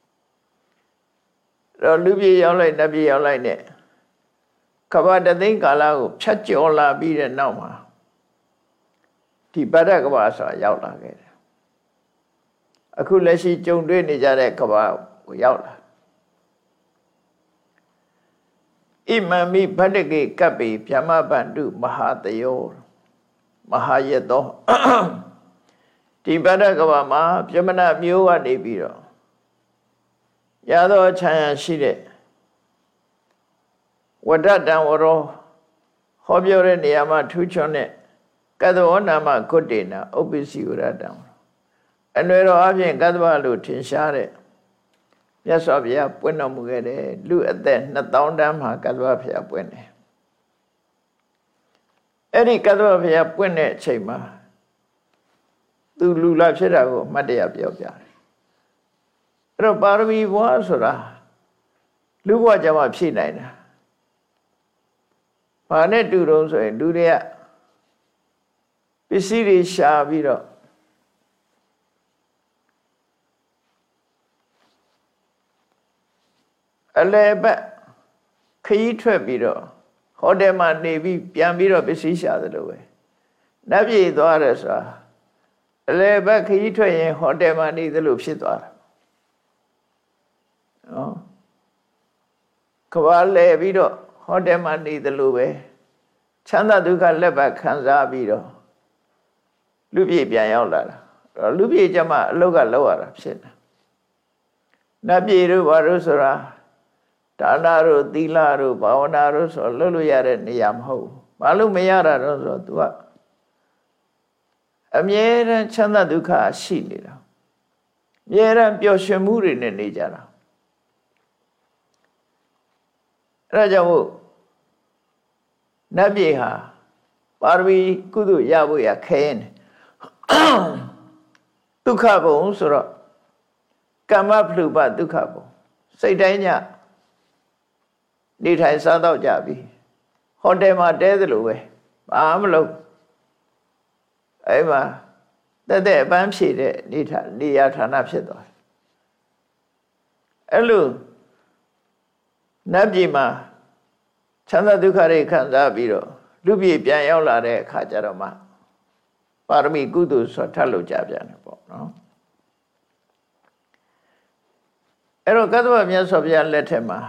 တော့လူပြည်ရောက်လိုက်နတ်ပြည်ရောက်လိုက်နဲ့ကဘာတသိန်းကာလကိုဖြတ်ကျော်လာပြီးတဲ့နောက်မှာဒီဗဒ္ဒကဘာဆိုတာရောက်လာခဲ့တယ်အခုလက်ရှိကြုံတွေ့နေကြတဲ့ကဘာကိုရောက်လာဣမံမိဗဒ္ဒကေကပ္ပိဗျမဗန္တုမဟာတယောမဟာယတောဒီဗဒ္ဒကဘာမှာပြမနာမျိုးကနေပြီးတော့ရသောခြံရရှိတဲ့ဝဒ္ဒတံဝရောဟောပြောတဲ့နေရာမှာထူးချွန်တဲ့ကတ္တဝနာမဂုတ္တေနဥပ္ပစီဝရတံအနွယ်တော်အပြင်ကတ္တဗလို့ထင်ရှားတဲ့မြတ်စွာဘုရားပွင့်တော်မူခဲ့တယ်လူအသက်နှစ်သောင်းတန်းမှာကတ္တဗဘုရားပွင့်တယ်အဲ့ဒီကတ္တဗဘုရားပွင့်တဲ့အချိန်မှာသူလူလာဖြစ်တာကိုအမှတ်တရပြောပြတယ်အဲ့တော့ပါရမီဘဝဆိုတာလူဘဝကြမှာဖြည့်နိုင်တာဘာနဲ့တူတုံးဆိုရင်လူတွေကပစ္စည်းတွေရှာပြီးတော့အလဲဘက်ခရီးထွက်ပြီးတော့ဟိုတယ်မှာနေပြီးပြန်ပြီးတော့ပစ္စည်းရှာသလိုပဲနတ်ပြည်သွားတယ်ဆိုတာအလဲဘက်ခရီးထွက်ရင်ဟိုတယ်မှာနေသလိုဖြစ်သွားတာနော်ကဘာလဲပြီးတော့ဟိုတယ်မှာနေသလိုပဲချမ်းသာဒုက္ခလက်ပတ်ခံစားပြီးတော့လူပြေပြန်ရောက်လာတာလူပြေကျမှအလုတ်ကလောက်ရတာဖြစ်တယ်နတ်ပြေတို့ဘာလို့ဆိုတာဒါနတို့သီလတို့ဘာဝနာတို့ဆိုလှုပ်လို့ရတဲ့နေရာမဟုတ်ဘူးဘာလို့မရတာတော့ဆိုတော့ तू ကအမြဲတမ်းချမ်းသာဒုက္ခရှိနေတာအမြဲတမ်းပျော်ရွှင်မှုတွေနဲ့နေကြတာအဲ့ဒါကြောင့်မို့နတ်ပြည်ဟာပါရမီကုသိုလ်ရဖို့ရခဲရင်ဒုက္ခဘုံဆိုတော့ကမ္မဖလူပဒုက္ခဘုံစိတ်တိုင်းညနေထိုင်စားတော့ကြပြီဟိုတယ်မှာတဲသလိုပဲဘာမလုပ်အဲ့မှာတက်တဲ့အပန်းဖြည့်တဲ့နေထိုင်နေရာဌာနဖြစ်သွားတယ်အဲ့လိုနတ်ပြည်မှာချမ်းသာဒုက္ခတွေခံစားပြီးတော့လူပြည်ပြန်ရောက်လာတဲ့အခါကျတော့မှပါရမီကုသိုလ်ဆိုထပ်လို့ကြပြန်တယ်ပေါ့နော်အဲ့တော့ကတ္တဗမြတ်စွာဘုရားလက်ထက်မှာ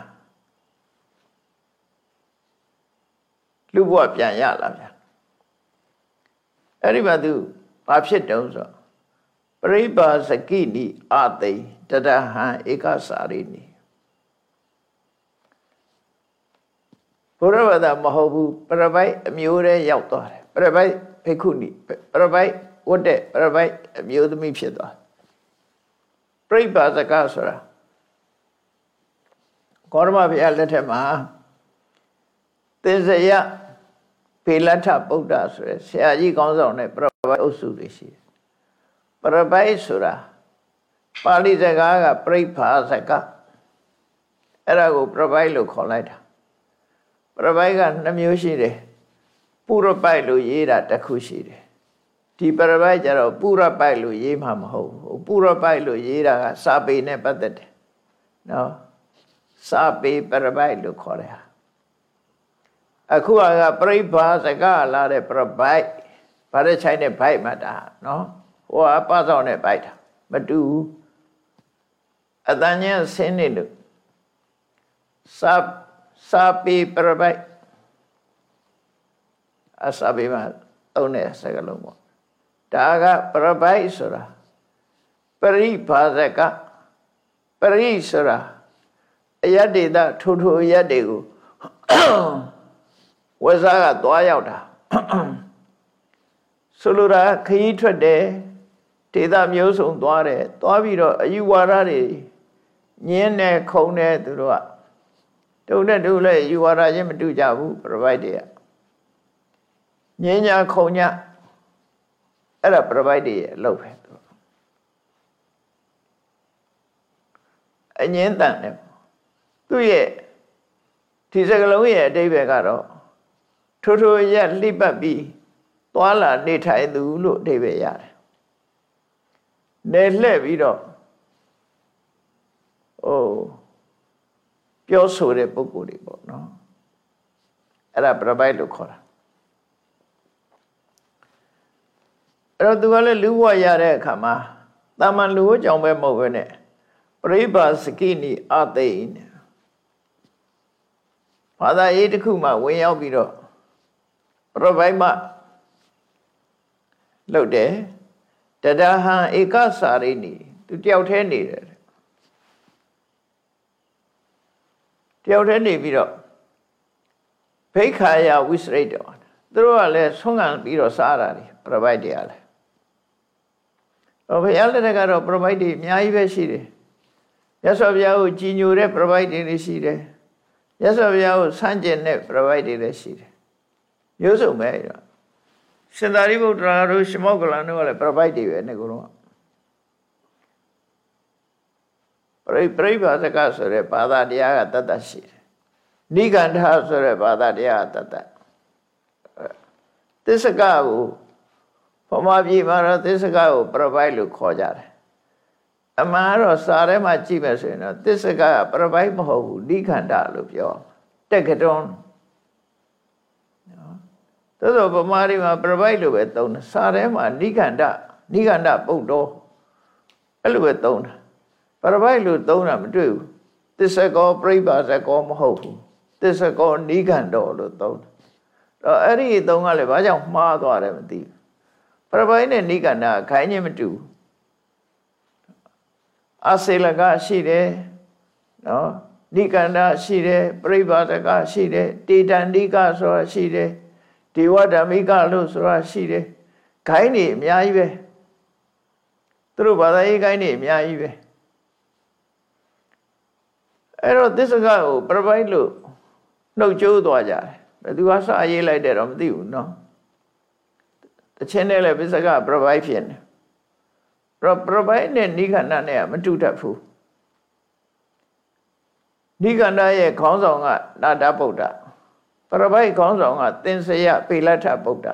လူဘဝပြန်ရလာပြန်အဲ့ဒီမှာသူဘာဖြစ်တုံးဆိုပရိပါစကိနိအာသိတတဟံဧကစာရိနိဘုရားဘာသာမဟုတ်ဘူးပရပိုက်အမျိုးတည်းရောက်သွားတယ်ပရပိုက်ភិက္ခုနိပရပိုက်ဝတ်တဲ့ပရပိုက်အမျိုးသမီးဖြစ်သွားပရိပါစကဆိုတာဂေါတမဘုရားလက်ထက်မှာင်္စယပေလထဗုဒ္ဓဆိုရယ်ဆရာကြီးကောင်းဆောင်တဲ့ပရပိုက်အုပ်စုတွေရှိတယ်ပရပိုက်ဆိုတာပါဠိစကားကပြိဖာစကားအဲ့ဒါကိုပရပိုက်လို့ခေါ်လိုက်တာပရပိုက်ကနှစ်မျိုးရှိတယ်ပုရပိုက်လို့ရေးတာတစ်ခုရှိတယ်ဒီပရပိုက်ကျတော့ပုရပိုက်လို့ရေးမှာမဟုတ်ဘူးပုရပိုက်လို့ရေးတာကစာပေနဲ့ပတ်သက်တယ်နော်စာပေပရပိုက်လို့ခေါ်တယ်အခုကပြိဖာစကားလာတဲ့ပရပိုက်ဘာတဲ့ချိုင်းတဲ့ဘိုက်မှာတာနော်ဟိုကပဆောင်တဲ့ဘိုက်တာမတူဘူးအတန်ချင်းဆင်းနေလို့စာစာပေပရပိုက်အစာပေမှာသုံးတဲ့စကားလုံးပေါ့ဒါကပရပိုက်ဆိုတာပရိဘာဇကပရိဆိုတာအယတ္တေတထိုးထိုးအယတ္တေကိုဝဇ္ဇာကသွားရောက်တာဆိုလိုတာခရီးထွက်တယ်ဒေသမျိုးစုံသွားတယ်သွားပြီးတော့အယူဝါဒတွေညင်းနေခုံနေသူတို့ကတုံနဲ့တူလည်းယူဝါဒချင်းမတူကြဘူးပရပိုက်တွေကညင်းညာခုံညာအဲ့ဒါပရပိုက်တွေရဲ့အလုပ်ပဲသူအငင်းတန်တယ်သူ့ရဲ့ဒီစကလုံးရဲ့အဓိပ္ပာယ်ကတော့ထိုးထိုးရက်လှိပတ်ပြီးသွားလာနေထိုင်သူလို့အဓိပ္ပာယ်ရတယ်နေလှည့်ပြီးတော့ဟိုပြောဆိုတဲ့ပုဂ္ဂိုလ်တွေပေါ့နော်အဲ့ဒါပရပိုက်လို့ခေါ်တာအဲ့တော့သူကလည်းလူဘဝရတဲ့အခါမှာတာမန်လူ့ကြောင့်ပဲမဟုတ်ဘဲနဲ့ပရိပါစကိနိအသိနေဘာသာရေးတစ်ခုမှဝင်ရောက်ပြီးတော့ပရပိုက်မှလုပ်တယ်တဒဟံဧကစာရိနိသူတယောက်တည်းနေတယ်တယောက်တည်းနေပြီးတော့ဘိက္ခာယဝိစရိတ္တောသူတို့ကလည်းဆုံးခံပြီးတော့စားတာတွေပရပိုက်တွေကလည်းဟောဘုရားလက်ထက်ကတော့ပရပိုက်တွေအများကြီးပဲရှိတယ်မြတ်စွာဘုရားကိုကြည်ညိုတဲ့ပရပိုက်တွေလည်းရှိတယ်မြတ်စွာဘုရားကိုဆန့်ကျင်တဲ့ပရပိုက်တွေလည်းရှိတယ်မျိုးစုံပဲအဲ့တော့ရှင်သာရိပုတ္တရာတို့ရှမောက္ကလန်တို့ကလည်းပရပိုက်တွေပဲနဲ့ကိုတော့ပရိပရိဘာဇကဆိုတဲ့ဘာသာတရားကတတ်တတ်ရှိတယ်နိဂန္ဓဆိုတဲ့ဘာသာတရားကတတ်တတ်သစ္စကကိုဗမာပြည်မှာတော့သစ္စကကိုပရပိုက်လို့ခေါ်ကြတယ်အမှန်တော့စာထဲမှာကြည့်မယ်ဆိုရင်တော့သစ္စကကပရပိုက်မဟုတ်ဘူးနိဂန္ဓလို့ပြောတက်ကတွန်းသို့သောဗမာပြည်မှာပရပိုက်လို့ပဲသုံးတယ်စာထဲမှာနိဂန္ဓနိဂန္ဓပုတ်တော်အဲ့လိုပဲသုံးတာပရပိုက်လို့သုံးတာမတွေ့ဘူးသစ္စကောပြိပါဇကောမဟုတ်ဘူးသစ္စကောနိဂန္ဓောလို့သုံးတယ်တော့အဲ့ဒီသုံးကလည်းဘာကြောင့်မှားသွားတယ်မသိဘူးပရပိုက်နဲ့နိဂန္ဓခိုင်းခြင်းမတူဘူးအစေလကရှိတယ်နော်နိဂန္ဓရှိတယ်ပြိပါဇကရှိတယ်တေတန္တိကဆိုတာရှိတယ်ဒေဝဓမ္မိကလို့ဆိုတာရှိတယ်ခိုင်းနေအများကြီးပဲသူတို့ဘာသာရေးခိုင်းနေအများကြီးပဲအဲ့တော့သစ္စကကိုပရပိုက်လို့နှုတ်ကြိုးသွားကြတယ်ဘယ်သူကစရေးလိုက်တယ်တော့မသိဘူးနော်တချင်းနဲ့လည်းသစ္စကပရပိုက်ဖြစ်နေပရပရပိုက်နဲ့နိဂန္ဓနဲ့မတူတတ်ဘူးနိဂန္ဓရဲ့ခေါင်းဆောင်ကနာတဗုဒ္ဓပရပိုက်ခေါင်းဆောင်ကသင်္စယပေလထဗုဒ္ဓ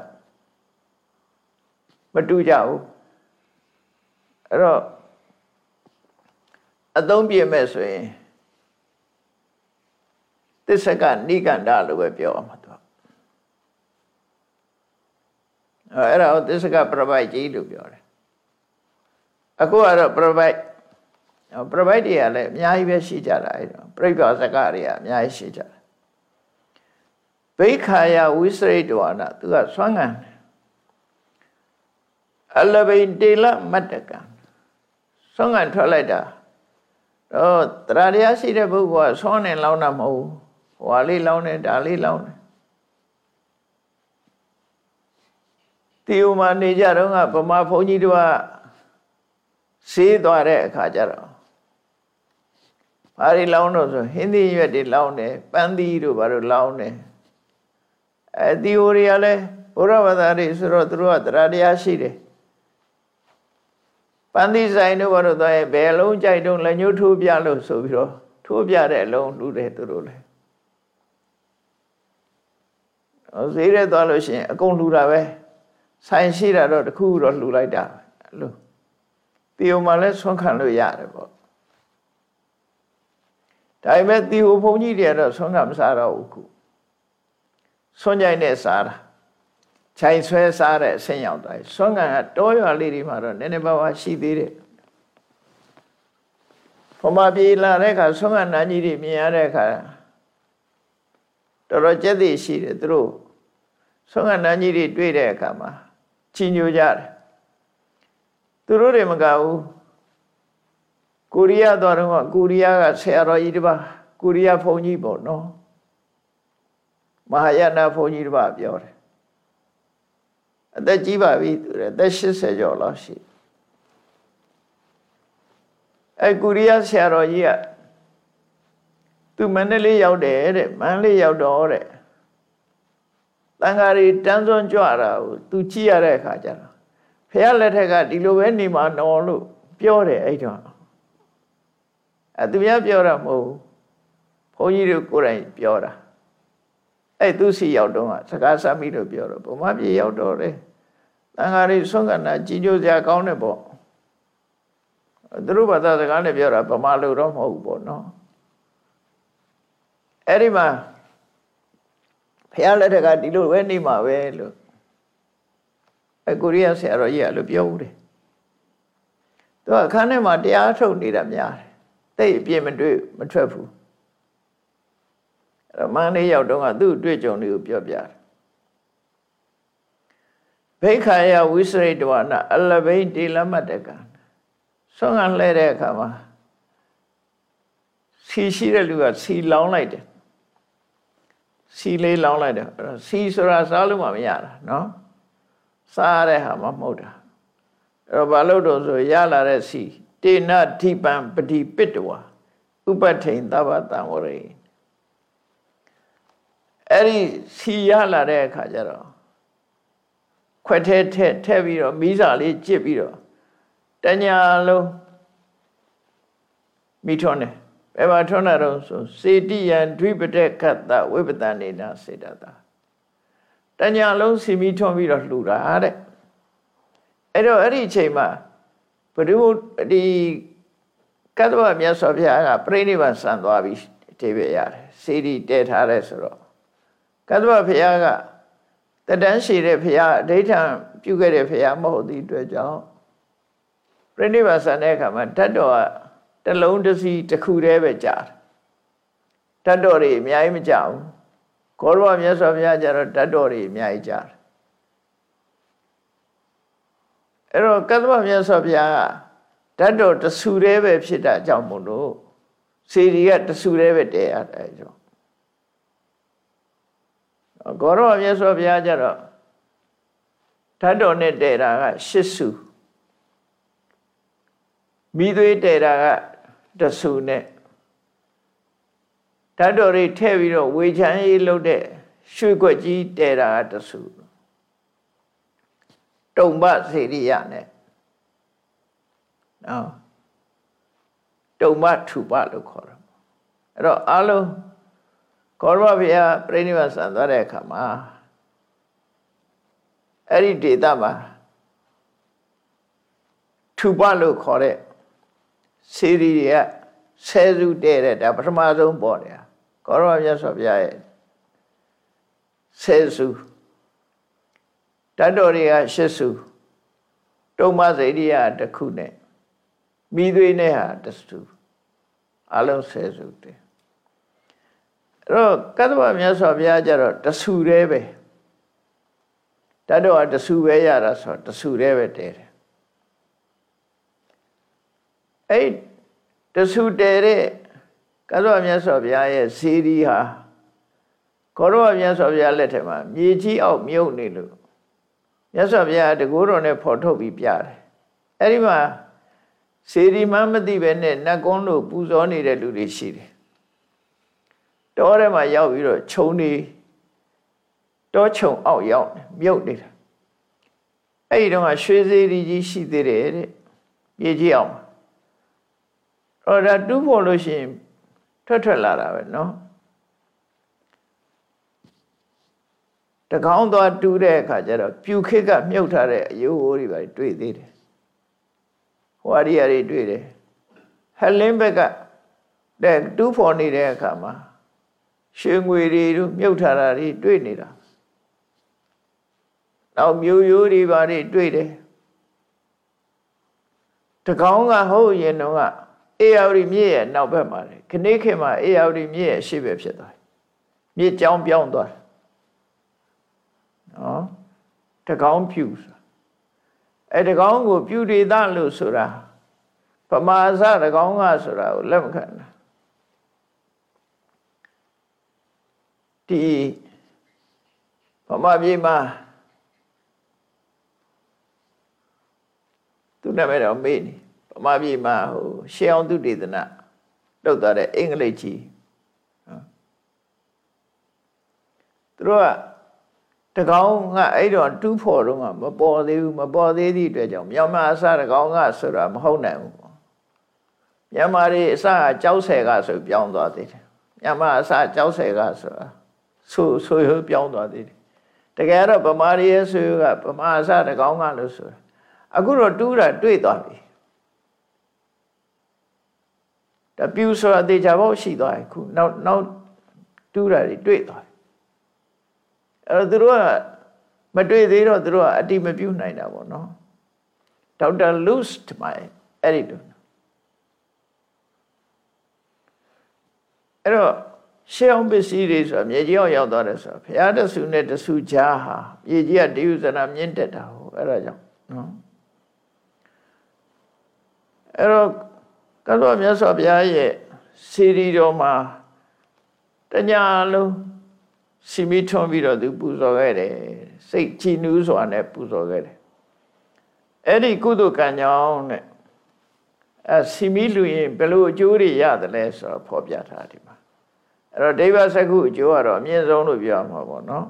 မတူကြဘူးအဲ့တော့အသုံးပြမဲ့ဆိုရင်သစ္စကနိဂန္ဓလို့ပဲပြောအောင်မှာသူအဲ့ဒါကိုသစ္စကပရပိုက်ကြီးလို့ပြောတယ်အခုကတော့ပရပိုက်ပရပိုက်တွေကလည်းအများကြီးပဲရှိကြတာအဲ့တော့ပြိပ္ပစကတွေကအများကြီးရှိကြတယ်ဘိက္ခာယဝိစရိတ္တဝါနာသူကဆွမ်းခံအလဘိတေလမတ္တကံဆွမ်းခံထွက်လိုက်တာတော့တရားတရားရှိတဲ့ပုဂ္ဂိုလ်ကဆွမ်းနေလောင်းတာမဟုတ်ဘူးဟွာလေးလောင်းနေဒါလေးလောင်းနေတီယုံမှာနေကြတော့ကဗမာဘုန်းကြီးတို့ကဆေးသွားတဲ့အခါကျတော့ဘာတွေလောင်းတော့ဆိုဟင်းသီးရွက်တွေလောင်းတယ်ပန်းသီးတို့ဘာလို့လောင်းတယ်အဲဒီဟိုတွေကလည်းဘုရားဘာသာတွေဆိုတော့သူတို့ကတရားတရားရှိတယ်ပန်းသီးဆိုင်တို့ဘာလို့သွားရင်ဘယ်အလုံးကြိုက်တော့လက်ညှိုးထိုးပြလို့ဆိုပြီးတော့ထိုးပြတဲ့အလုံးလှူတယ်သူတို့လည်းဈေးရဲသွားလို့ရှိရင်အကုန်လှူတာပဲဆိုင်ရှိတာတော့တခုတော့လှူလိုက်တာအဲ့လိုတီဟိုမှာလည်းဆွမ်းခံလို့ရတယ်ပေါ့ဒါပေမဲ့တီဟိုဘုန်းကြီးတွေကတော့ဆွမ်းခံမစားတော့ဘူးခုဆွမ်းကြိုက်နဲ့စားတာခြိုင်ဆွဲစားတဲ့အဆင့်ရောက်သွားပြီဆွမ်းခံကတောရွာလေးတွေမှာတော့နည်းနည်းပါးပါးရှိသေးတယ်ဘုမာပြေလာတဲ့အခါဆွမ်းခံနာကြီးတွေမြင်ရတဲ့အခါတော်တော်ကြက်သိရှိတယ်သူတို့ဆွမ်းခံနာကြီးတွေတွေ့တဲ့အခါမှာချီးညိုကြတယ်သူတို့တွေမကဘူးကိုရီးယားသွားတော့ကိုရီးယားကဆရာတော်ကြီးတစ်ပါးကိုရီးယားဘုန်းကြီးပေါ့နော်မဟာယာနဘုန်းကြီးတစ်ပါးပြောတယ်အသက်ကြီးပါပြီသူအသက်၈၀ကျော်လောက်ရှိအဲကိုရီးယားဆရာတော်ကြီးကသူမန္တလေးရောက်တယ်တဲ့မန္တလေးရောက်တော့တဲ့တန်ဃာတွေတန်းစွန်းကြွတာကိုသူကြည့်ရတဲ့အခါကျတော့ဖះလက်ထက်ကဒီလိုပဲနေမှာနော်လို့ပြောတယ်အဲ့တော့အဲသူများပြောတာမဟုတ်ဘူးဘုန်းကြီးတို့ကိုယ်တိုင်ပြောတာအဲ့သူစီရောက်တော့စကားစမိလို့ပြောတော့ဗမာပြည်ရောက်တော့တယ်တန်ဃာတွေဆွမ်းကနာကြီးညိုစရာကောင်းတယ်ပေါ့သူတို့ဘာသာစကားနဲ့ပြောတာဗမာလူတော့မဟုတ်ဘူးပေါ့နော်အဲ့ဒီမှာဖះလက်ထက်ကဒီလိုပဲနေမှာပဲလို့အဲကိုရီးယားဆရာတော်ကြီးကလို့ပြောဦးတယ်သူကအခန်းထဲမှာတရားထုတ်နေတာများတယ်တိတ်အပြည့်မတွေ့မထွက်ဘူးအဲ့တော့မန္တလေးရောက်တော့ကသူ့အတွေ့အကြုံတွေကိုပြောပြတယ်ဘိက္ခာယဝိစရိတဝနာအလဘိန်တိလမတကံဆွမ်းခံလှဲတဲ့အခါမှာစီရှိတဲ့လူကစီလောင်းလိုက်တယ်စီလေးလောင်းလိုက်တယ်အဲ့တော့စီဆိုတာစားလို့မှမရတာနော်စားတဲ့ဟာမှမဟုတ်တာအဲ့တော့ဘာလို့တော့ဆိုရလာတဲ့စီတေနဓိပံပတိပတ္တဝါဥပထိန်သဗ္ဗတံဝရေအဲ့ဒီစီရလာတဲ့အခါကျတော့ခွက်ထဲထက်ထက်ပြီးတော့မိစာလေးကြစ်ပြီးတော့တညာလုံးမိထွန်းတယ်ဘယ်မှာထွန်းတာတော့ဆိုစေတိယံဒွိပတေကတ္တဝိပတနေနာစေတတာတညာလုံးစီမိထွန်းပြီးတော့လှူတာတဲ့အဲ့တော့အဲ့ဒီအချိန်မှာဘုဒ္ဓဒီကတ္တဝမြတ်စွာဘုရားကပြိဋိဘံဆံသွားပြီးအဓိပ္ပာယ်ရတယ်စေတီတည်ထားတဲ့ဆိုတော့ကတ္တဝဘုရားကတတန်းရှိတဲ့ဘုရားအဋ္ဌံပြုခဲ့တဲ့ဘုရားမဟုတ်သည့်အတွက်ကြောင့်ပြိဋိဘံဆံတဲ့အခါမှာဓာတ်တော်ကတလုံးတစ်စီတစ်ခုတည်းပဲကြားဓာတ်တော်တွေအများကြီးမကြဘူးဂေါရဝမြတ်စွာဘုရားကျတော့ဓာတ်တော်တွေအများကြီးကြားအဲ့တော့ကတ္တဗမြတ်စွာဘုရားဓာတ်တော်တဆူတည်းပဲဖြစ်တာကြောင့်မို့လို့စေတီကတဆူတည်းပဲတည်ရတယ်အဲ့တော့ဂေါရဝမြတ်စွာဘုရားကျတော့ဓာတ်တော်နဲ့တည်တာကရှစ်ဆူမိသွေးတည်တာကတဆူနဲ့ဓာတ်တော်တွေထည့်ပြီးတော့ဝေချမ်းရေးလုပ်တဲ့ရွှေခွက်ကြီးတည်တာကတဆူတုံပစေရိယနဲ့နော်တုံပထူပလို့ခေါ်တယ်အဲ့တော့အလုံးကောရဝဘုရားပြိဋိဘံဆံသွားတဲ့အခါမှာအဲ့ဒီဒေသမှာထူပလို့ခေါ်တဲ့စေရီတွေကဆယ်စုတည့်တဲ့ဒါပထမဆုံးပေါ်တယ်ကောရဝမြတ်စွာဘုရားရဲ့ဆယ်စုဓာတ်တော်တွေကရှစ်စုတုံမစေရိယတစ်ခုနဲ့မိသွေးနဲ့ဟာတစ်စုအလုံးဆယ်စုတည်းအဲ့တော့ကတ္တဗမြတ်စွာဘုရားကျတော့တဆူတည်းပဲဓာတ်တော်ကတဆူပဲရတာဆိုတဆူတည်းပဲတည်းတယ်အဲ့တဆူတည်းတဲ့ကတ္တဗမြတ်စွာဘုရားရဲ့စေတီဟာကောရဝမြတ်စွာဘုရားလက်ထက်မှာမြေကြီးအောက်မြုပ်နေလို့မြတ်စွာဘုရားတကူတော်နဲ့ဖော်ထုတ်ပြီးပြတယ်အဲ့ဒီမှာစေတီမှမသိပဲနဲ့နတ်ကုန်းတို့ပူဇော်နေတဲ့လူတွေရှိတယ်တောထဲမှာရောက်ပြီးတော့ခြုံနေတောချုံအောက်ရောက်မြုပ်နေတာအဲ့ဒီတော့ရွှေစေရီကြီးရှိသေးတယ်တဲ့မြေကြီးအောင်အဲ့ဒါတူးဖို့လို့ရှိရင်ထွက်ထွက်လာတာပဲနော်တကောင်းသွားတူးတဲ့အခါကျတော့ပြူခစ်ကမြုပ်ထားတဲ့အယိုးဟိုးတွေပါတွေ့သေးတယ်ဟိုအရိယာတွေတွေ့တယ်ဟလင်းဘက်ကတဲ့တူးဖို့နေတဲ့အခါမှာရွှေငွေတွေတို့မြုပ်ထားတာတွေတွေ့နေတာနောက်မျိုးရိုးတွေပါတွေတွေ့တယ်တကောင်းကဟုတ်ရင်တော့အေယာဝတီမြစ်ရဲ့နောက်ဘက်မှာလေခဏခေတ်မှာအေယာဝတီမြစ်ရဲ့ရှေ့ဘက်ဖြစ်သွားတယ်မြစ်ကြောင်းပြောင်းသွားတယ်နော်တကောင်းပြူအဲတကောင်းကိုပြူဒေသလို့ဆိုတာပမာစတကောင်းကဆိုတာကိုလက်မခံတာဒီပမာပြေမှာသူနာမည်တော့မေးနေပမာပြေမှာဟိုရှေးအောင်သူဒေသနာလောက်သွားတဲ့အင်္ဂလိပ်ကြီးသူတို့ကတကောင်းကအဲ့တော့တူးဖို့တော့မပေါ်သေးဘူးမပေါ်သေးသည့်အတွက်ကြောင့်မြန်မာအစတကောင်းကဆိုတာမဟုတ်နိုင်ဘူးမြန်မာတွေအစကကြောက်ဆယ်ကဆိုပြောင်းသွားသေးတယ်မြန်မာအစကြောက်ဆယ်ကဆိုတာဆိုဆိုရပြောင်းသွားသေးတယ်တကယ်တော့ဗမာတွေရဲ့ဆိုကဗမာအစတကောင်းကလို့ဆိုတာအခုတော့တူးတာတွေ့သွားပြီတပြူဆိုတာတေချာဖို့ရှိသွားပြီခုနောက်နောက်တူးတာတွေတွေ့သွားပြီအဲ့တော့သူတို့ကမတွေ့သေးတော့သူတို့ကအတိမပြုနိုင်တာပေါ့နော်ဒေါက်တာလူးစ်မိုင်အဲ့ဒီတော့အဲ့တော့ရှေးအောင်ပစ္စည်းတွေဆိုတာမြေကြီးအောင်ရောက်သွားတယ်ဆိုတာဘုရားတဆူနဲ့တဆူကြားဟာမြေကြီးကတေယုဇနာမြင့်တက်တာဟုတ်အဲ့ဒါကြောင့်နော်အဲ့တော့ကလောမြတ်စွာဘုရားရဲ့စီရီတော်မှာတညာလုံးစီမီထွန်းပြီးတော့သူပူဇော်ခဲ့တယ်စိတ်ကြည်နူးစွာနဲ့ပူဇော်ခဲ့တယ်အဲ့ဒီကုသိုလ်ကံကြောင့်နဲ့အဲစီမီလူရင်ဘယ်လိုအကျိုးတွေရတယ်လဲဆိုတော့ဖော်ပြထားဒီမှာအဲ့တော့ဒိဗ္ဗစက္ခုအကျိုးကတော့အမြင့်ဆုံးလို့ပြောမှာပေါ့နော်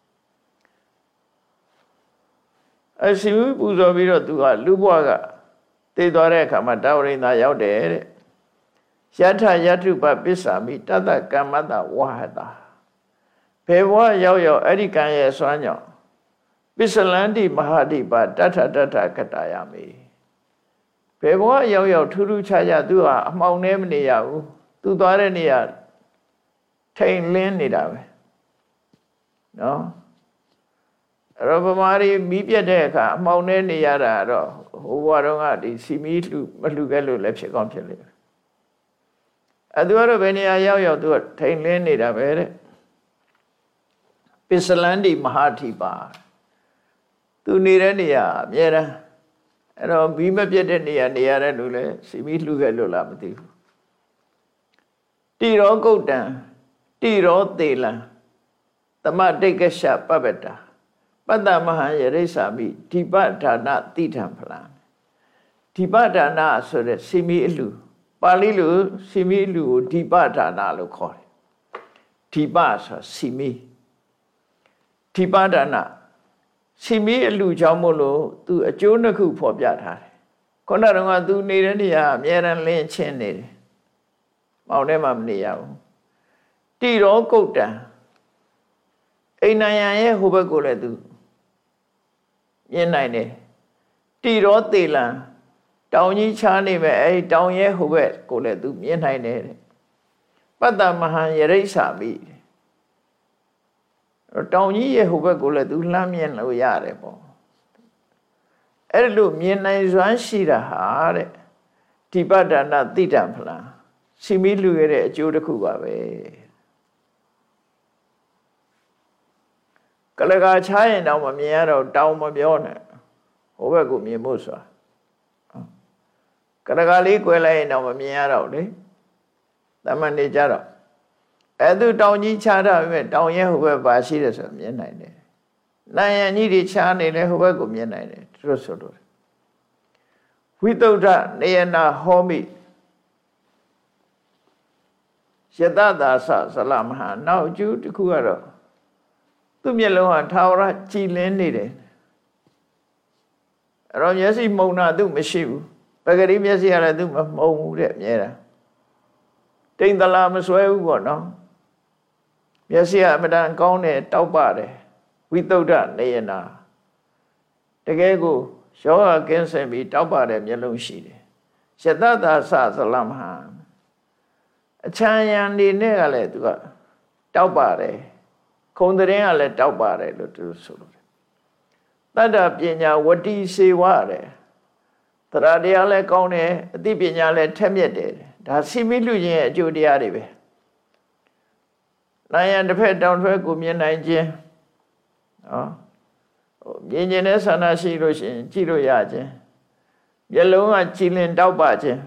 အဲစီမီပူဇော်ပြီးတော့သူကလူဘဝကတည်သွားတဲ့အခါမှာတာဝရိန္ဒာရောက်တယ်တဲ့ယထယထုပပစ္ဆာမိတတကမ္မတဝဟတာဘယ်ဘဝရောက်ရောက်အဲ့ဒီကံရဲ့စွမ်းကြောင့်ပစ္စလန္တိမဟာတိပတထတထကတာယမိဘယ်ဘဝရောက်ရောက်ထူးထူးခြားခြားသူဟာအမှောင်ထဲမနေရဘူးသူသွားတဲ့နေရာထိန်လင်းနေတာပဲနော်အဲ့တော့ဗမာတွေမီးပြတ်တဲ့အခါအမှောင်ထဲနေရတာတော့ဟိုဘဝတုန်းကဒီစီမီလှူမလှူခဲ့လို့လည်းဖြစ်ကောင်းဖြစ်လိမ့်မယ်အဲ့သူကတော့ဘယ်နေရာရောက်ရောက်သူကထိန်လင်းနေတာပဲတဲ့ပစ္စလန္တိမဟာတိပါသူနေတဲ့နေရာအများအားအဲ့တော့မီးမပြတ်တဲ့နေရာနေရတဲ့လူလည်းစီမီလှူခဲ့လို့လားမသိဘူးတိရောဂုတ်တံတိရောသေလံသမတိတ်ကရှပပ္ပတာပတ္တမဟံယရိစ္ဆာမိဒီပဌာနတိထံဖလံဒီပဌာနဆိုတဲ့စီမီအလူပါဠိလိုစီမီအလူကိုဒီပဌာနလို့ခေါ်တယ်ဒီပဆိုစီမီဒီပဌာနစီမီအလူကြောင့်မို့လို့သူအကျိုးနှစ်ခုဖော်ပြထားတယ်ခုနကတော့ကသူနေတဲ့နေရာအများရန်လင်းချင်းနေတယ်မောင်ထဲမှာမနေရဘူးတိရောကုတ်တံအိန္ဒယံရဲ့ဟိုဘက်ကိုလည်းသူမြင်နိုင်တယ်တိရောသေလံတောင်ကြီးချားနေမဲ့အဲဒီတောင်ရဲ့ဟိုဘက်ကိုလည်းသူမြင်နိုင်တယ်ပတ္တမဟံယရိစ္ဆာမိတောင်ကြီးရဲ့ဟိုဘက်ကိုလည်းသူလှမ်းမြင်လို့ရတယ်ပေါ့အဲ့လိုမြင်နိုင်စွမ်းရှိတာဟာတဲ့ဒီပတ္တနာတိတံဖလံစီမီလူရတဲ့အကျိုးတစ်ခုပါပဲကလကာချားရင်တော့မမြင်ရတော့တောင်မပြောနဲ့ဟိုဘက်ကိုမြင်ဖို့ဆိုတာကလကာလေးကွယ်လိုက်ရင်တော့မမြင်ရတော့လေတမန်နေကြတော့အဲ့သူတောင်ကြီးချားတာပဲတောင်ရဲ့ဟိုဘက်ပါရှိတယ်ဆိုမြင်နိုင်တယ်နိုင်ရန်ကြီးတွေချားနေလဲဟိုဘက်ကိုမြင်နိုင်တယ်သူတို့ဆိုလို့ဝိသုဒ္ဓနေယနာဟောမိယတသာသဇလမဟာနောက်အကျိုးတစ်ခုကတော့သူ့မျက်လုံးဟာထာဝရကြည်လင်းနေတယ်အဲ့တော့မျက်စိမှုံတာသူမရှိဘူးပဂရိမျက်စိကလည်းသူမမှုံဘူးတဲ့အမြဲတမ်းတိမ်တလာမဆွဲဘူးပေါ့နော်မျက်စိကအမတန်ကောင်းတယ်တောက်ပါတယ်ဝိသုဒ္ဓနေယနာတကယ်ကိုယောဂကင်းစင်ပြီးတောက်ပါတယ်မျက်လုံးရှိတယ်ယတတသသလမဟာအချမ်းရံနေနဲ့ကလည်းသူကတောက်ပါတယ်ခုံတရင်ကလည်းတောက်ပါတယ်လို့သူဆိုလို့တတ္တပညာဝတိစေဝတယ်တရားတရားလည်းကောင်းတယ်အသိပညာလည်းထက်မြက်တယ်ဒါစီမိလူချင်းရဲ့အကျိုးတရားတွေပဲနိုင်ရန်တစ်ဖက်တောင်ထွက်ကိုမြင်နိုင်ခြင်းနော်မြင်ခြင်းနဲ့ဆန္ဒရှိလို့ရှိရင်ကြည့်လို့ရခြင်းမျက်လုံးကကြည်လင်တောက်ပခြင်း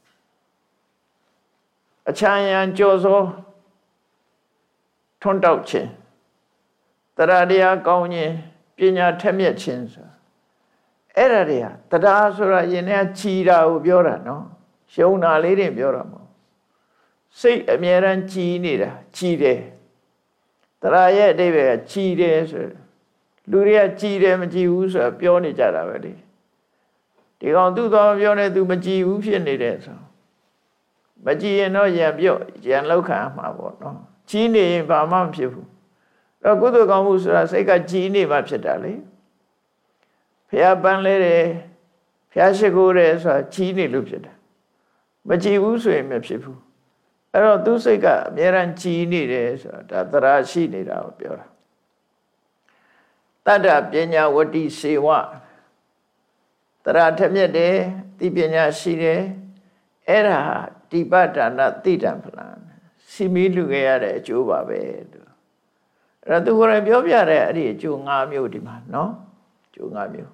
အချမ်းရံကြော်စောထွန်းတောက်ခြင်းတရားတရားကောင်းခြင်းပညာထက်မြက်ခြင်းဆိုအဲ့ဒါတွေကတရားဆိုတာယင်ထဲကကြည်တာကိုပြောတာနော်ရှုံတာလေးတွေပြောတာမဟုတ်စိတ်အမြဲတမ်းကြည်နေတာကြည်တယ်တရားရဲ့အဓိပ္ပာယ်ကကြည်တယ်ဆိုလူတွေကကြည်တယ်မကြည်ဘူးဆိုတာပြောနေကြတာပဲလေဒီကောင်သူ့တော်ပြောနေသူမကြည်ဘူးဖြစ်နေတယ်ဆိုမကြည်ရင်တော့ရံပြော့ရံလောက်ခံမှာပေါ့နော်ကြည်နေရင်ဘာမှမဖြစ်ဘူးတော့ကုသိုလ်ကောင်းမှုဆိုတာစိတ်ကကြည်နေမှဖြစ်တာလေဖះပန်းလဲတယ်ဖះရှိခိုးတယ်ဆိုတာကြည်နေလို့ဖြစ်တာမကြည်ဘူးဆိုရင်မဖြစ်ဘူးအဲ့တော့သူစိတ်ကအမြဲတမ်းကြည်နေတယ်ဆိုတာဒါသရရှိနေတာကိုပြောတာတတ္တပညာဝတ္တိစေဝသရထမြက်တယ်သိပညာရှိတယ်အဲ့ဒါတိပဋ္ဌာနသိတံဖလံစီမီလူခဲ့ရတဲ့အကျိုးပါပဲလို့အဲ့တော့သူကိုယ်တိုင်ပြောပြတဲ့အဲ့ဒီအကျိုး၅မျိုးဒီမှာနော်အကျိုး၅မျိုး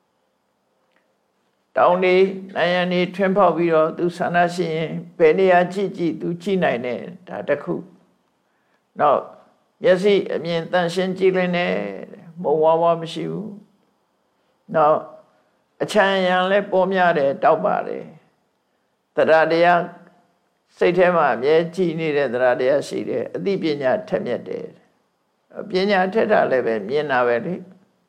တောင်းနေနိုင်ရန်နေထွန်းဖောက်ပြီးတော့သူဆန္ဒရှိရင်ဘယ်နေရာကြည့်ကြည့်သူကြည့်နိုင်တယ်ဒါတစ်ခုနောက်မျက်စိအမြင်တန်ရှင်းကြည့်လင်းတယ်မုံဝါးဝါးမရှိဘူးနောက်အချမ်းရံလဲပေါ်များတယ်တောက်ပါတယ်တရားတရားစိတ်ထဲမှာအမြဲကြည်နေတဲ့တရားတရားရှိတယ်အသိပညာထက်မြက်တယ်ပညာထက်တာလည်းပဲမြင်တာပဲလေ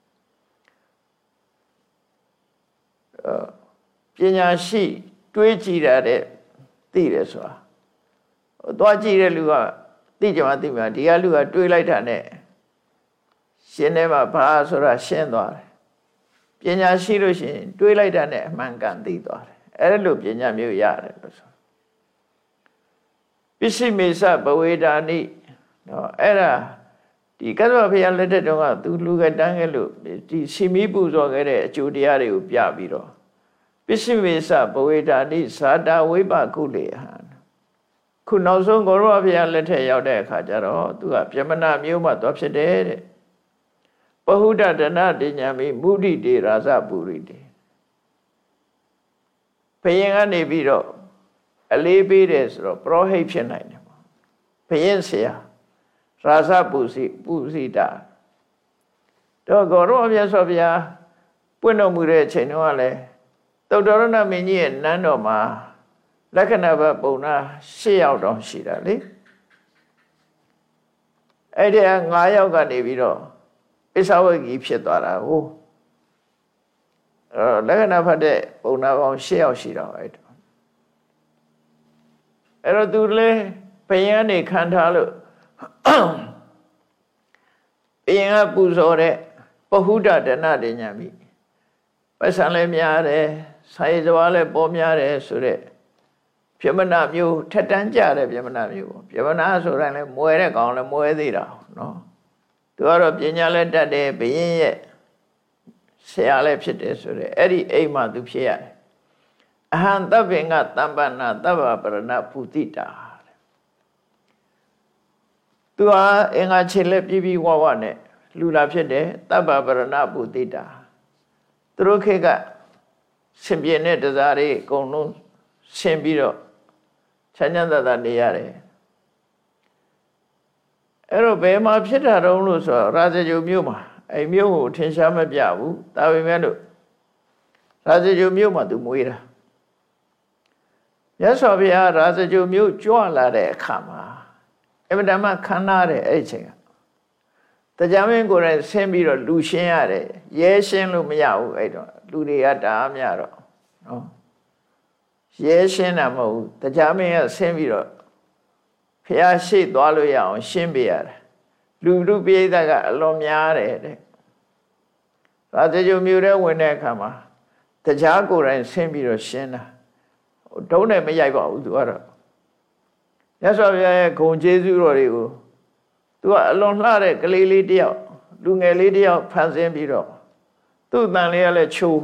ပညာရှိတွေးကြည့်တာတဲ့သိတယ်ဆိုတာသွားကြည့်တဲ့လူကသိကြမှာသိမှာဒီကလူကတွေးလိုက်တာနဲ့ရှင်းထဲမှာဘာဆိုတာရှင်းသွားတယ်ပညာရှိလို့ရှိရင်တွေးလိုက်တာနဲ့အမှန်ကန်သိသွားတယ်အဲ့လိုပညာမျိုးရတယ်လို့ဆိုပစ္စည်းမေသဘဝေဒာနိနော်အဲ့ဒါဒီကတ္တဝဘုရားလက်ထက်တုန်းကသူလူကတန်းခဲ့လို့ဒီစီမီပူဇော်ခဲ့တဲ့အကျိုးတရားတွေကိုပြပြီးတော့ပစ္စည်းမေသဘဝေဒာနိဇာတာဝိပကုလေဟံခုနောက်ဆုံးကိုရောဘုရားလက်ထက်ရောက်တဲ့အခါကျတော့သူကပြမနာမျိုးမှသွားဖြစ်တယ်တဲ့ပဟုဒ္ဒဒနာတိညာမိမုဒိတေရာဇပုရိတေဘယင်ကနေပြီးတော့အလေးပေးတယ်ဆိုတော့ပရောဟိတ်ဖြစ်နိုင်တယ်ပေါ့ဘယင်ဆရာရာဇပုစီပုစီတာတော့ကိုရောမြတ်စွာဘုရားပွင့်တော်မူတဲ့အချိန်တုန်းကလည်းသုတ္တရဏမင်းကြီးရဲ့နန်းတော်မှာလက္ခဏာဘပုံနာ၈ယောက်တောင်ရှိတာလေအဲ့ဒီ၅ယောက်ကနေပြီးတော့ပိဿဝဂီဖြစ်သွားတာဟုတ်အဲလက္ခဏာဖတ်တဲ့ပုံနာပေါင်း၈ယောက်ရှိတော့အဲ့တော့အဲ့တော့သူလည်းဘယင်ကနေခံထားလို့ဘယင်ကပူဇော်တဲ့ပဟုဒ္ဒဒနာတညာမိပတ်စံလည်းများတယ်ဆိုင်စဝါလည်းပေါ်များတယ်ဆိုတဲ့ပြမနာမျိုးထက်တန်းကြတဲ့ပြမနာမျိုးပေါ့ပြမနာဆိုတိုင်းလည်းမွဲတဲ့ကောင်လည်းမွဲသေးတာနော်သူကတော့ပညာလည်းတတ်တယ်ဘယင်ရဲ့ဆရာလည်းဖြစ်တယ်ဆိုတဲ့အဲ့ဒီအိမ်မှာသူဖြစ်ရတယ်အဟံတပ္ပင်ကတမ္ပနာတဗ္ဗပရဏပုတိတာတဲ့သူဟာအင်္ဂါခြေလက်ပြပြီးဝဝနဲ့လူလာဖြစ်တယ်တဗ္ဗပရဏပုတိတာသူတို့ခေတ်ကရှင်ပြင်းတဲ့တရားတွေအကုန်လုံးဆင်ပြီးတော့ချမ်းချမ်းသာသာနေရတယ်အဲ့တော့ဘယ်မှာဖြစ်တာတုံးလို့ဆိုတော့ရာဇဂုမြို့မှာအဲ့မြို့ကိုထင်ရှားမပြဘူးဒါပေမဲ့လို့ရာဇဂုမြို့မှာသူမွေးတာမြတ်စွာဘုရားရာဇဂုမြို့ကြွလာတဲ့အခါမှာအမတမခန္ဓာတဲ့အဲ့ဒီချိန်ကတရားမင်းကိုယ်တိုင်ဆင်းပြီးတော့လူရှင်းရတယ်ရဲရှင်းလို့မရဘူးအဲ့တော့လူတွေကတအားများတော့နော်ရဲရှင်းတာမဟုတ်ဘူးတရားမင်းကဆင်းပြီးတော့ဖះရှိသွားလို့ရအောင်ရှင်းပေးရတယ်လူလူပိဋကကအလွန်များတယ်တဲ့ဒါတကြိုမျိုးတဲ့ဝင်တဲ့အခါမှာတရားကိုယ်တိုင်ဆင်းပြီးတော့ရှင်းတာဒုံးနဲ့မရိုက်ပါဘူးသူကတော့မြတ်စွာဘုရားရဲ့ဂုဏ်ကျေးဇူးတော်တွေကိုသူကအလွန်လှတဲ့ကလေးလေးတယောက်လူငယ်လေးတယောက်ဖန်ဆင်းပြီးတော့သူ့တန်လေးကလည်းချိုး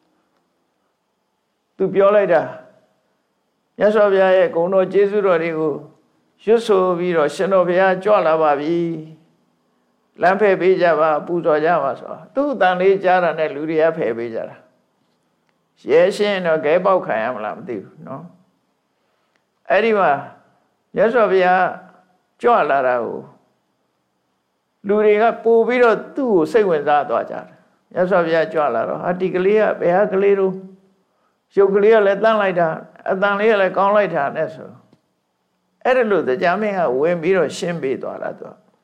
သူပြောလိုက်တာမြတ်စွာဘုရားရဲ့ဂုဏ်တော်ကျေးဇူးတော်တွေကိုရွတ်ဆိုပြီးတော့ရှင်တော်ဘုရားကြွလာပါပြီလမ်းဖယ်ပေးကြပါပူဇော်ကြပါဆိုတော့သူ့တန်လေးကြားတာနဲ့လူတွေကဖယ်ပေးကြတာရဲရှင်းတော့ခဲပေါက်ခံရမလားမသိဘူးเนาะအဲ့ဒီမှာမြတ်စွာဘုရားကြွလာတာကိုလူတွေကပို့ပြီးတော့သူ့ကိုစိတ်ဝင်စားသွားကြတယ်မြတ်စွာဘုရားကြွလာတော့ဟာဒီကလေးကဘယ်ဟာကလေးတို့ရုပ်ကလေးကလည်းတန်းလိုက်တာအတန်လေးကလည်းကောင်းလိုက်တာနဲ့ဆိုအဲ့ဒါလို့တရားမင်းကဝင်ပြီးတော့ရှင်းပေးသွားတာသူ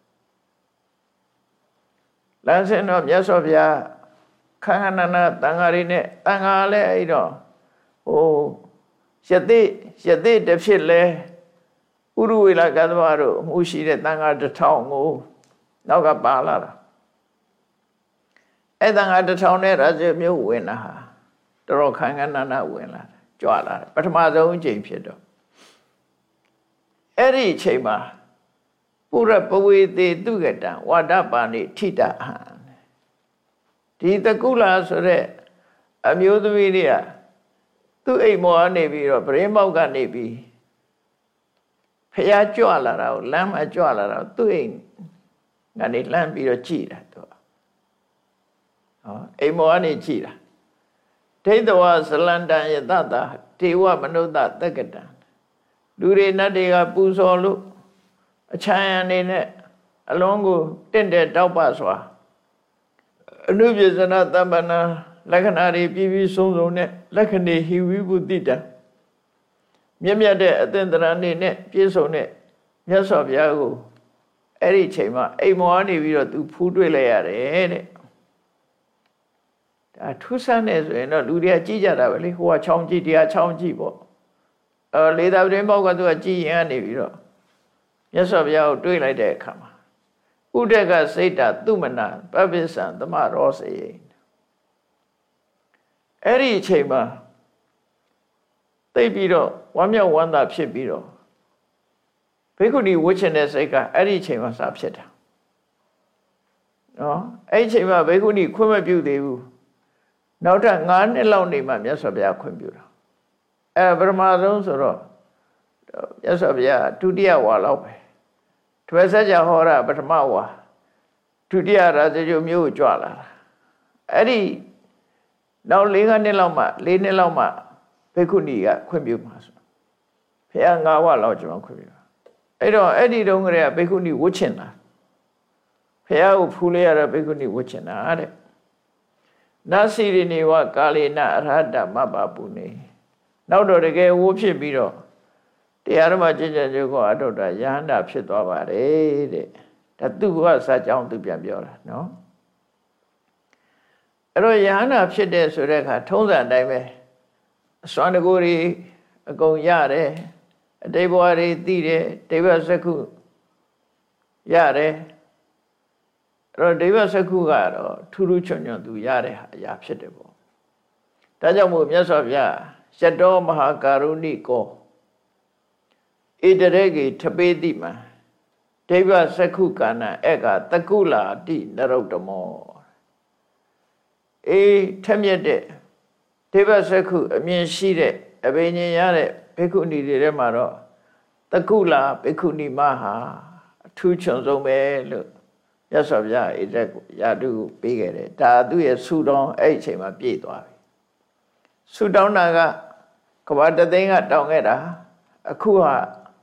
လမ်းစဉ်တော့မြတ်စွာဘုရားခန္ဓာနာနာတန်ဃာတွေနဲ့တန်ဃာလည်းအဲ့တော့ဟိုယသိယသိတစ်ဖြစ်လဲဥရဝေလကသဘာတို့မှုရှိတဲ့တန်ဃာတစ်ထောင်ကိုနောက်ကပါလာတာအဲ့တန်ဃာတစ်ထောင်နဲ့ရာဇမျိုးဝင်လာဟာတော်တော်ခန္ဓာနာနာဝင်လာတယ်ကြွလာတယ်ပထမဆုံးအချိန်ဖြစ်တော့အဲ့ဒီအချိန်မှာပုရပဝေတိတုကတံဝါဒပါဏိထိတဟံဒီတကုလာဆိုတဲ့အမျိုးသမီးတွေကသူ့အိမ်မောကနေပြီးတော့ပရင်းပေါက်ကနေပြီးဖះကြွလာတာကိုလမ်းမှာကြွလာတာသူ့အိမ်ကနေလမ်းပြီးတော့ကြည်တာသူဟောအိမ်မောကနေကြည်တာဒိဋ္ဌဝဇလန္တံယတတတေဝမနုဿတက္ကတံလူတွေနတ်တွေကပူဇော်လို့အချမ်းအနေနဲ့အလုံးကိုတင့်တယ်တောက်ပစွာအနုပစ္စနာတမ္ပနာလက္ခဏာတွေပြည့်ပြည့်စုံစုံနဲ့လက္ခဏေဟိဝိပုတိတံမြတ်မြတ်တဲ့အသင်္တရအနေနဲ့ပြည့်စုံတဲ့မြတ်စွာဘုရားကိုအဲ့ဒီချိန်မှာအိမ်မောနေပြီးတော့သူဖူးတွေ့လိုက်ရတယ်တဲ့ဒါထူးဆန်းနေဆိုရင်တော့လူတွေကကြည့်ကြတာပဲလေဟိုကချောင်းကြည့်တရားချောင်းကြည့်ပေါ့အဲလေသာပရင်ပေါက်ကသူကကြည့်ရင်ကနေပြီးတော့မြတ်စွာဘုရားကိုတွေ့လိုက်တဲ့အခါမှာဥဒကစိတ်တသုမနာပပိစ္ဆံသမရောစေအဲ့ဒီအချိန်မှာသိပြီးတော့ဝမ်းမြောက်ဝမ်းသာဖြစ်ပြီးတော့ဘိက္ခုနီဝှချင်တဲ့စိတ်ကအဲ့ဒီအချိန်မှာစဖြစ်တာနော်အဲ့ဒီအချိန်မှာဘိက္ခုနီခွင့်မပြုသေးဘူးနောက်ထပ်၅နှစ်လောက်နေမှမြတ်စွာဘုရားခွင့်ပြုတာအဲပထမဆုံးဆိုတော့မြတ်စွာဘုရားဒုတိယဝါလောက်ပဲတပည့်ဆက်ကြဟောတာပထမဝါဒုတိယရာဇဂုမျိုးကိုကြွလာတာအဲ့ဒီနောက်၄နှစ်လောက်မှ၄နှစ်လောက်မှဘိက္ခုနီကခွင့်ပြုမှာဆိုဘုရား၅ဝါလောက်ကျွန်တော်ခွင့်ပြုအဲ့တော့အဲ့ဒီတုန်းကတည်းကဘိက္ခုနီဝှချင်တာဘုရားကိုဖူးလိုက်ရတဲ့ဘိက္ခုနီဝှချင်တာတဲ့နာစီရိနေဝကာလေနအရဟတမပပုနေနောက်တော့တကယ်ဝှဖြစ်ပြီးတော့တရားဓမ္မကျင့်ကြံကြိုးကိုအထုတ်တာယဟန္တာဖြစ်သွားပါတယ်တဲ့ဒါသူကစာကြောင်းသူပြန်ပြောတာနော်အဲ့တော့ယဟန္တာဖြစ်တဲ့ဆိုတဲ့အခါထုံးစံအတိုင်းပဲအစွမ်းတကူတွေအကုန်ရတယ်အတိတ်ဘဝတွေသိတယ်ဒိဗ္ဗစက္ခုရတယ်အဲ့တော့ဒိဗ္ဗစက္ခုကတော့ထူးထူးချွန်ချွန်သူရတဲ့ဟာအရာဖြစ်တယ်ပေါ့ဒါကြောင့်မို့မြတ်စွာဘုရားယတောမဟာကာရုဏိကောဣတရေကေထပေတိမံဒိဗ္ဗစက္ခုကာဏဧကတကုလာတိနရုတ္တမောအေးထက်မြက်တဲ့ဒိဗ္ဗစက္ခုအမြင်ရှိတဲ့အဘိညာဉ်ရတဲ့ဘိက္ခုနီတွေထဲမှာတော့တကုလာဘိက္ခုနီမဟာအထူးချွန်ဆုံးပဲလို့မြတ်စွာဘုရားဣတရက်ကိုယာတုကိုပေးခဲ့တယ်ဒါသူ့ရဲ့ဆုတောင်းအဲ့ဒီအချိန်မှာပြည့်သွားပြီဆုတောင်းတာကကဘာတသိန်းကတောင်းခဲ့တာအခုဟာ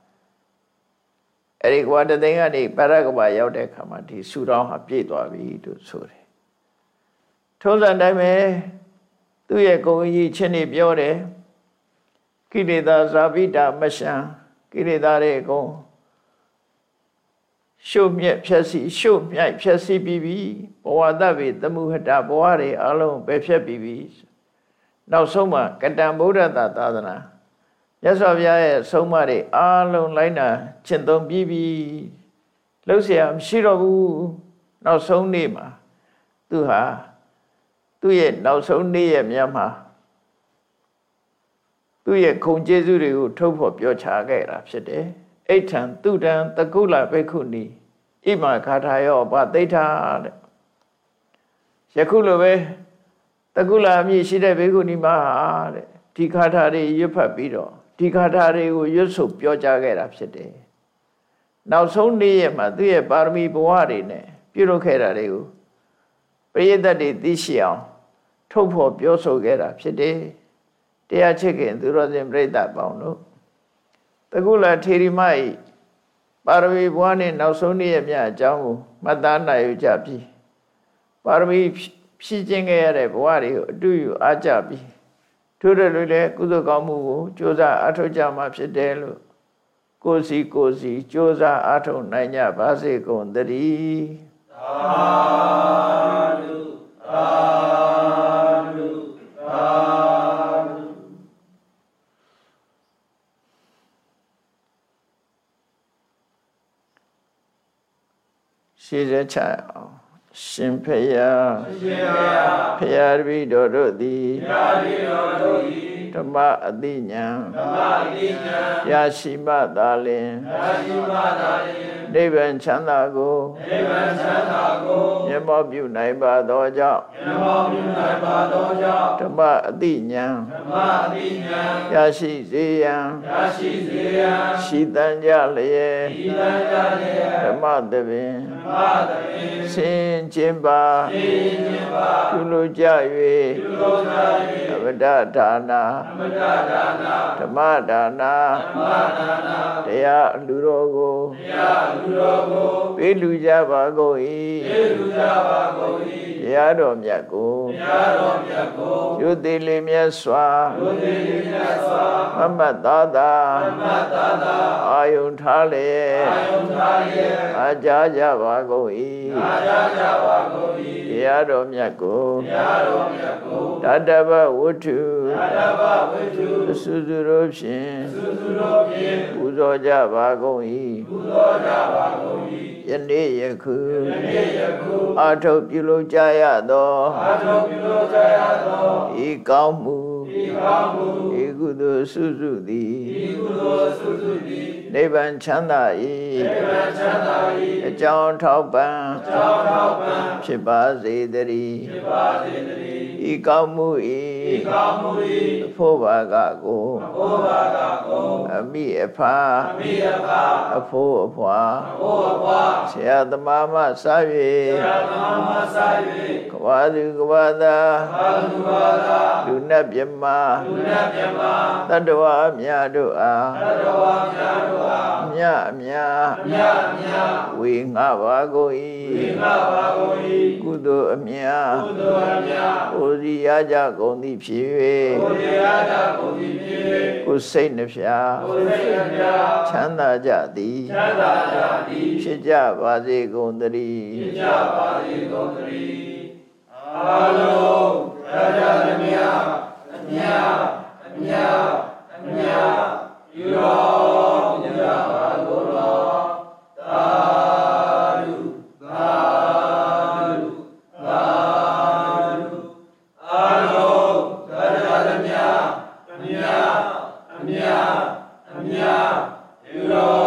အဲ့ဒီကဘာတသိန်းကနေပရကဘာရောက်တဲ့အခါမှာဒီဆုတောင်းဟာပြည့်သွားပြီလို့ဆိုတယ်ထုံးစံတိုင်းပဲသူ့ရဲ့ဂုဏ်ကြီးချင်းနေပြောတယ်ကိလေသာဇာပိတာမရှံကိလေသာတွေအကုန်ရှုမြက်ဖြက်စီရှုမြိုက်ဖြက်စီပြီးပြီဘဝတ္တဝေသမုဟတဘဝတွေအလုံးပဲဖြက်ပြီးပြီနောက်ဆုံးမှာကတံဗုဒ္ဓသာသာသနာမြတ်စွာဘုရားရဲ့ဆုံးမတွေအလုံးလိုက်နာကျင့်သုံးပြီးပြီလှုပ်เสียမရှိတော့ဘူးနောက်ဆုံးနေ့မှာသူဟာသူ့ရဲ့နောက်ဆုံးနေ့ရဲ့မြတ်မှာသူ့ရဲ့ခုံကျေးဇူးတွေကိုထုတ်ဖော်ပြောချခဲ့တာဖြစ်တယ်အိဋ္ဌံတုတံတကုလဘိက္ခုနီဣမဂါထာယောဗသိဋ္ဌာတဲ့ယခုလိုပဲတကုလအမည်ရှိတဲ့ဘိက္ခုနီမတဲ့ဒီဂါထာတွေရွတ်ဖတ်ပြီးတော့ဒီဂါထာတွေကိုရွတ်ဆိုပြောကြားခဲ့တာဖြစ်တယ်နောက်ဆုံးနေ့ရက်မှာသူ့ရဲ့ပါရမီဘဝတွေနဲ့ပြုလုပ်ခဲ့တာတွေကိုပရိသတ်တွေသိရှိအောင်ထုတ်ဖော်ပြောဆိုခဲ့တာဖြစ်တယ်တရားချစ်ခင်သူတော်စင်ပြိဿပေါင်းတို့တကုလထေရီမ၏ပါရမီဘဝနဲ့နောက်ဆုံးနေ့ရက်မြတ်အကြောင်းကိုမှတ်သားနိုင်ကြပြီပါရမီဖြည့်ကျင့်ခဲ့ရတဲ့ဘဝတွေကိုအတူယူအားကြပြီထို့တဲ့လူလည်းကုသိုလ်ကောင်းမှုကိုကြိုးစားအားထုတ်ကြမှာဖြစ်တယ်လို့ကိုယ်စီကိုယ်စီကြိုးစားအားထုတ်နိုင်ကြပါစေကုန်သတည်းသာဓုသာဓုသာဓုရှေ့ရချအောင်ရှင်ဖယားရှင်ဖယားဖယားတပည့်တော်တို့သည်ဖယားတပည့်တော်တို့သည်ဓမ္မအသိဉာဏ်ဓမ္မအသိဉာဏ်ရရှိမှသာလျှင်ရရှိမှသာလျှင်နိဗ္ဗာန်ချမ်းသာကိုနိဗ္ဗာန်ချမ်းသာကိုမျက်မှောက်ပြုနိုင်ပါသောကြောင့်မျက်မှောက်ပြုနိုင်ပါသောကြောင့်ဓမ္မအသိဉာဏ်ဓမ္မအသိဉာဏ်ရရှိစေရန်ရရှိစေရန်ရှိတန်ကြလျက်ရှိတန်ကြလျက်ဓမ္မသဘင်ဓမ္မသဘင်ဆင်ခြင်းပါဆင်ခြင်းပါပြုလို့ကြ၍ပြုလို့ကြ၍အမတဒါနာအမတဒါနာဓမ္မဒါနာဓမ္မဒါနာတရားအလူတော်ကိုတရားအလူတော်ကိုပေးလူကြပါကုန်၏ပေးလူကြပါကုန်၏တရားတော်မြတ်ကိုတရားတော်မြတ်ကိုယုတိလေးမြတ်စွာယုတိလေးမြတ်စွာမမတ်သာသာမမတ်သာသာအာယုန်ထားလျက်အာယုန်ထားလျက်အားကြကြပါကုန်၏အားကြကြပါကုန်၏တရားတော်မြတ်ကိုတရားတော်မြတ်ကိုတတ္တဗဝတ္ထုတတ္တဗဝတ္ထုအစုစုတို့ဖြင့်အစုစုတို့ဖြင့်ပူဇော်ကြပါကုန်၏ပူဇော်ကြပါကုန်၏ယနေ့ယခုယနေ့ယခုအာထုပ်ပြုလုပ်ကြရသောအာထုပ်ပြုလုပ်ကြရသောဤကောင်းမှုဤကောင်းမှုဤကုသိုလ်စုစုသည်ဤကုသိုလ်စုစုသည်နိဗ္ဗာန်ချမ်းသာ၏နိဗ္ဗာန်ချမ်းသာ၏အကြောင်းထောက်ပံ့အကြောင်းထောက်ပံ့ဖြစ်ပါစေတည်းဖြစ်ပါစေတည်းဤကောင်းမှု၏ဤကောင်းမှု၏အဖို့ဘာကကိုအဖို့ဘာကကိုအမိအဖာအမိအဖာအဖို့အဖွာအဖို့အဖွာဆရာသမားမှစ၍ဆရာသမားမှစ၍ကဝါသူကဝါသာကဝါသူကဝါသာလူနတ်မြမလူနတ်မြမတတ္တဝါမြတ်တို့အားတတ္တဝါမြတ်တို့အားမြတ်မြတ်မြတ်မြတ်ဝေငှပါကုန်၏ဝေငှပါကုန်၏ကုသိုလ်အမြတ်ကုသိုလ်အမြတ်ဘုရားကြကုန်သည်ဖြစ်၍ဘုရားကြကုန်သည်ဖြစ်၍ကိုယ်စိတ်နှဖျားကိုယ်စိတ်နှဖျားချမ်းသာကြသည်ချမ်းသာကြသည်ဖြစ်ကြပါစေကုန်သတည်းဖြစ်ကြပါစေကုန်သတည်းအာလုံးရာဇာမြတ်အမြတ်အမြတ်အမြတ်ယူတော်မြတ်ပါကုန်တော်သာဓုသာဓုသာဓုအာလုံးရာဇာမြတ်အမြတ်အမြတ်အမြတ်ယူတော်